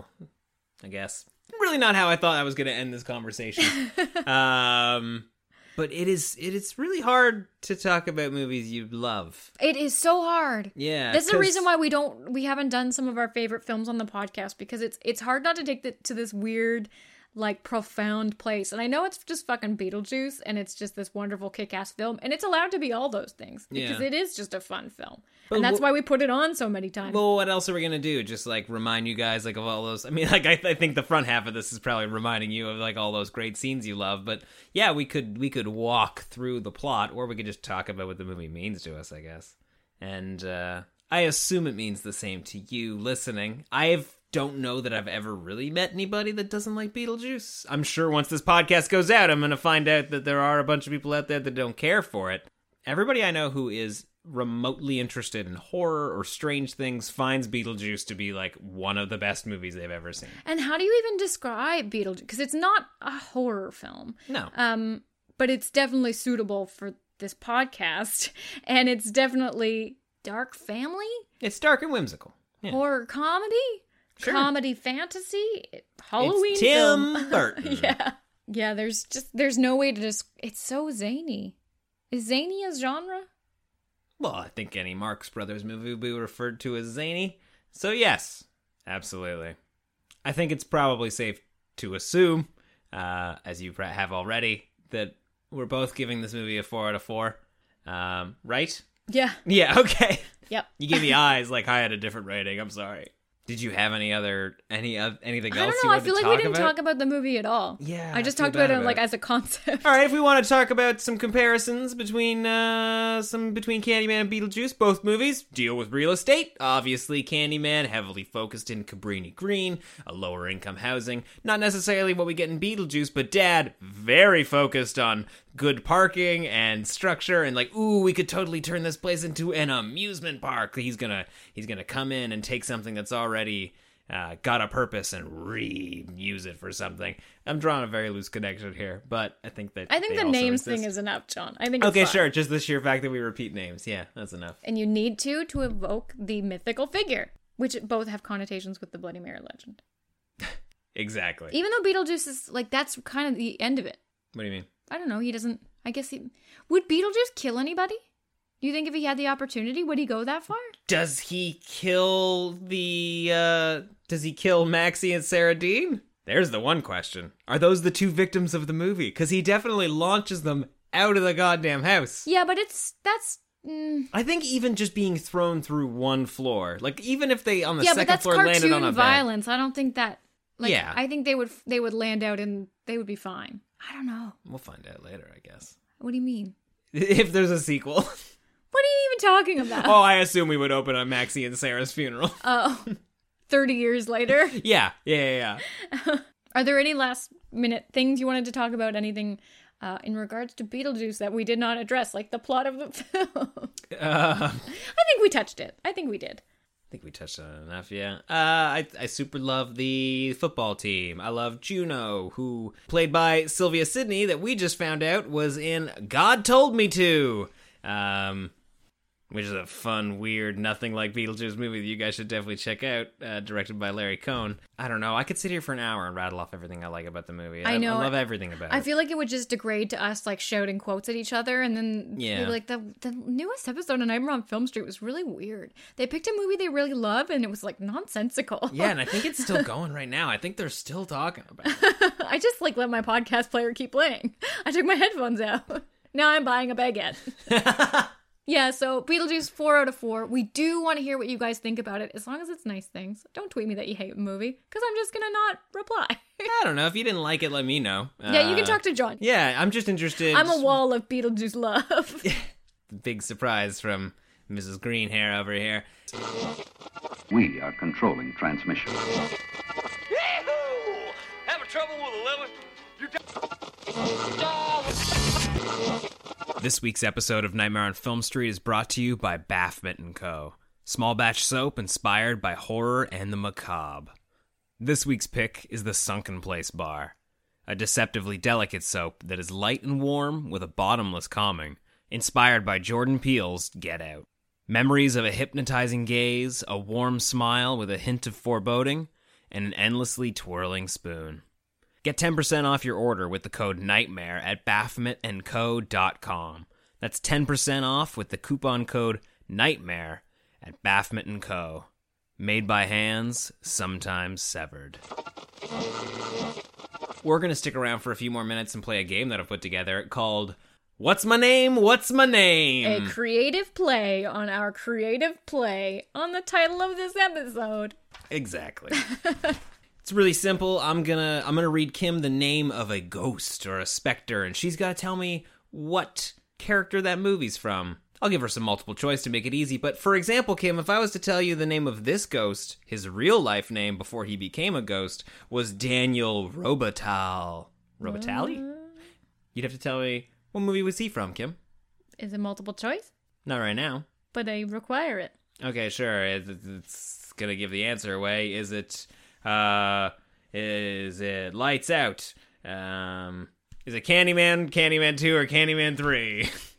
I guess. Really not how I thought I was going to end this conversation. um, but it is it is really hard to talk about movies you love. It is so hard. Yeah. That's the 'cause- reason why we don't we haven't done some of our favorite films on the podcast, because it's it's hard not to take it to this weird, like, profound place. And I know it's just fucking Beetlejuice and it's just this wonderful kick-ass film, and it's allowed to be all those things because Yeah. it is just a fun film. But and that's wh- why we put it on so many times. Well, what else are we going to do? Just, like, remind you guys, like, of all those... I mean, like, I, I think the front half of this is probably reminding you of, like, all those great scenes you love. But, yeah, we could we could walk through the plot, or we could just talk about what the movie means to us, I guess. And uh, I assume it means the same to you listening. I don't know that I've ever really met anybody that doesn't like Beetlejuice. I'm sure once this podcast goes out, I'm going to find out that there are a bunch of people out there that don't care for it. Everybody I know who is remotely interested in horror or strange things finds Beetlejuice to be, like, one of the best movies they've ever seen. And how do you even describe Beetlejuice? Because it's not a horror film. No. Um, but it's definitely suitable for this podcast, and it's definitely dark family. It's dark and whimsical. Yeah. Horror comedy? Sure. Comedy fantasy? Halloween It's Tim film. Burton. Yeah. Yeah, there's just, there's no way to just, it's so zany. Is zany a genre? Well, I think any Marx Brothers movie would be referred to as zany. So yes, absolutely. I think it's probably safe to assume, uh, as you have already, that we're both giving this movie a four out of four. Um, right? Yeah. Yeah, okay. Yep. You gave me eyes like I had a different rating. I'm sorry. Did you have any other, any uh, anything else I don't you know. I wanted feel to like talk we didn't about? talk about the movie at all. Yeah, I just I feel talked about bad it about like it. as a concept. All right, if we want to talk about some comparisons between uh, some between Candyman and Beetlejuice, both movies deal with real estate. Obviously, Candyman heavily focused in Cabrini Green, a lower income housing. Not necessarily what we get in Beetlejuice, but Dad very focused on good parking and structure and like, ooh, we could totally turn this place into an amusement park. He's gonna he's gonna come in and take something that's already Uh, got a purpose and re-use it for something. I'm drawing a very loose connection here, but I think that I think they the also names exist. thing is enough, John. I think it's okay, fine. sure. Just the sheer fact that we repeat names, yeah, that's enough. And you need to to evoke the mythical figure, which both have connotations with the Bloody Mary legend. Exactly. Even though Beetlejuice is like, that's kind of the end of it. What do you mean? I don't know. He doesn't. I guess he would. Beetlejuice kill anybody? Do you think if he had the opportunity, would he go that far? Does he kill the, uh, does he kill Maxie and Sarah Dean? There's the one question. Are those the two victims of the movie? Because he definitely launches them out of the goddamn house. Yeah, but it's, that's... Mm. I think even just being thrown through one floor, like even if they on the yeah, second but that's floor landed on a cartoon bed. violence. I don't think that... Like, Yeah. I think they would they would land out and they would be fine. I don't know. We'll find out later, I guess. What do you mean? If there's a sequel. What are you even talking about? Oh, I assume we would open on Maxie and Sarah's funeral. Oh, thirty years later? Yeah, yeah, yeah, yeah. Are there any last minute things you wanted to talk about? Anything uh, in regards to Beetlejuice that we did not address, like the plot of the film? Uh, I think we touched it. I think we did. I think we touched on it enough, yeah. Uh, I, I super love the football team. I love Juno, who, played by Sylvia Sidney, that we just found out was in God Told Me To. Um... Which is a fun, weird, nothing like Beetlejuice movie that you guys should definitely check out, uh, directed by Larry Cohn. I don't know, I could sit here for an hour and rattle off everything I like about the movie. I know. I love everything about I it. feel like it would just degrade to us, like, shouting quotes at each other, and then, Yeah. we'd be like, the, the newest episode of Nightmare on Film Street was really weird. They picked a movie they really love, and it was, like, nonsensical. Yeah, and I think it's still going right now. I think they're still talking about it. I just, like, let my podcast player keep playing. I took my headphones out. Now I'm buying a baguette. Yeah, so Beetlejuice, four out of four. We do want to hear what you guys think about it, as long as it's nice things. Don't tweet me that you hate the movie, because I'm just going to not reply. I don't know. If you didn't like it, let me know. Yeah, you can Uh, talk to John. Yeah, I'm just interested. I'm a wall of Beetlejuice love. Big surprise from Missus Greenhair over here. We are controlling transmission. Yahoo! Having trouble with a lemon? You This week's episode of Nightmare on Film Street is brought to you by Baphomet and Co. Small batch soap inspired by horror and the macabre. This week's pick is the Sunken Place Bar, a deceptively delicate soap that is light and warm with a bottomless calming, inspired by Jordan Peele's Get Out. Memories of a hypnotizing gaze, a warm smile with a hint of foreboding, and an endlessly twirling spoon. Get ten percent off your order with the code NIGHTMARE at baphomet and co dot com. That's ten percent off with the coupon code NIGHTMARE at Baphomet and Co. Made by hands, sometimes severed. We're going to stick around for a few more minutes and play a game that I've put together called What's My Name? What's My Name? A creative play on our creative play on the title of this episode. Exactly. It's really simple. I'm gonna I'm gonna read Kim the name of a ghost or a specter, and she's gotta tell me what character that movie's from. I'll give her some multiple choice to make it easy, but for example, Kim, if I was to tell you the name of this ghost, his real life name before he became a ghost was Daniel Robital. Robitali? You'd have to tell me, what movie was he from, Kim? Is it multiple choice? Not right now. But they require it. Okay, sure. It- It's gonna give the answer away. Is it, uh, is it Lights Out? Um, is it Candyman, Candyman two, or Candyman three?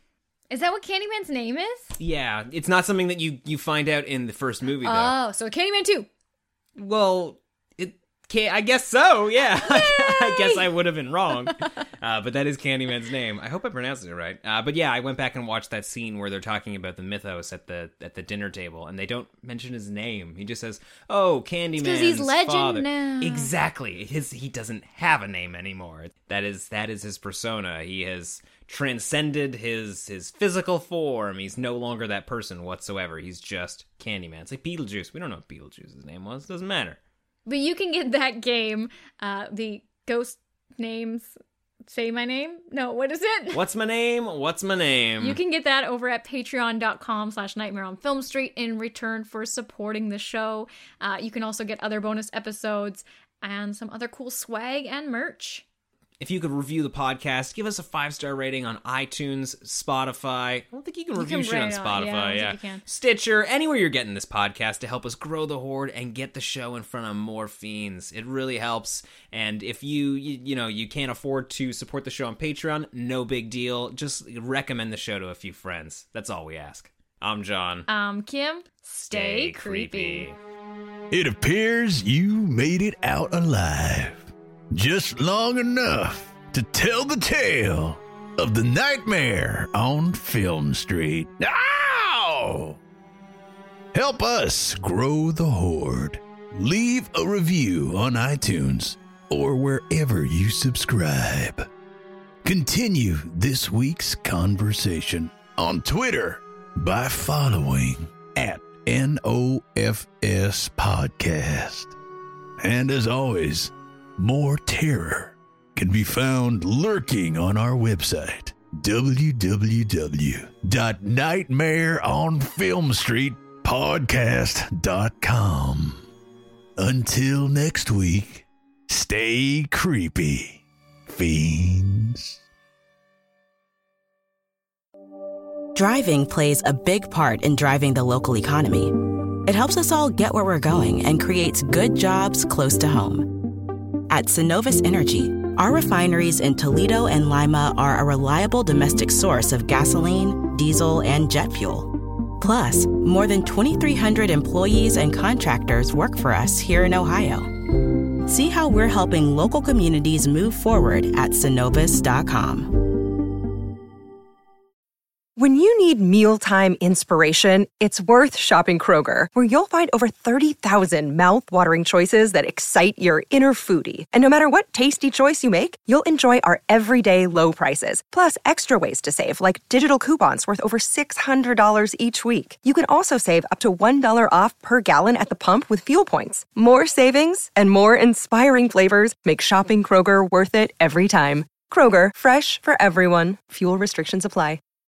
Is that what Candyman's name is? Yeah, it's not something that you, you find out in the first movie, though. Oh, so Candyman two. Well, it can I guess so, yeah. I guess I would have been wrong. Uh, but that is Candyman's name. I hope I pronounced it right. Uh, but yeah, I went back and watched that scene where they're talking about the mythos at the at the dinner table, and they don't mention his name. He just says, "Oh, Candyman's because he's legend father." now. Exactly. His he doesn't have a name anymore. That is that is his persona. He has transcended his his physical form. He's no longer that person whatsoever. He's just Candyman. It's like Beetlejuice. We don't know what Beetlejuice's name was. Doesn't matter. But you can get that game, uh, the Ghost Names. Say my name? No, what is it? What's my name? What's my name? You can get that over at patreon.com slash Nightmare on Film Street in return for supporting the show. Uh, you can also get other bonus episodes and some other cool swag and merch. If you could review the podcast, give us a five-star rating on iTunes, Spotify. I don't think you can You review can shit on rate it on- Spotify. yeah, I don't Yeah, think you can. Stitcher, anywhere you're getting this podcast to help us grow the horde and get the show in front of more fiends. It really helps. And if you, you, you know, you can't afford to support the show on Patreon, no big deal. Just recommend the show to a few friends. That's all we ask. I'm John. Um, Kim, stay, Stay creepy. creepy. It appears you made it out alive. Just long enough to tell the tale of the Nightmare on Film Street. Ow! Help us grow the horde. Leave a review on iTunes or wherever you subscribe. Continue this week's conversation on Twitter by following at N O F S Podcast. And as always, more terror can be found lurking on our website, w w w dot nightmare on film street podcast dot com. Until next week, stay creepy, fiends. Driving plays a big part in driving the local economy. It helps us all get where we're going and creates good jobs close to home. At Synovus Energy, our refineries in Toledo and Lima are a reliable domestic source of gasoline, diesel, and jet fuel. Plus, more than twenty-three hundred employees and contractors work for us here in Ohio. See how we're helping local communities move forward at Synovus dot com. When you need mealtime inspiration, it's worth shopping Kroger, where you'll find over thirty thousand mouth-watering choices that excite your inner foodie. And no matter what tasty choice you make, you'll enjoy our everyday low prices, plus extra ways to save, like digital coupons worth over six hundred dollars each week. You can also save up to one dollar off per gallon at the pump with fuel points. More savings and more inspiring flavors make shopping Kroger worth it every time. Kroger, fresh for everyone. Fuel restrictions apply.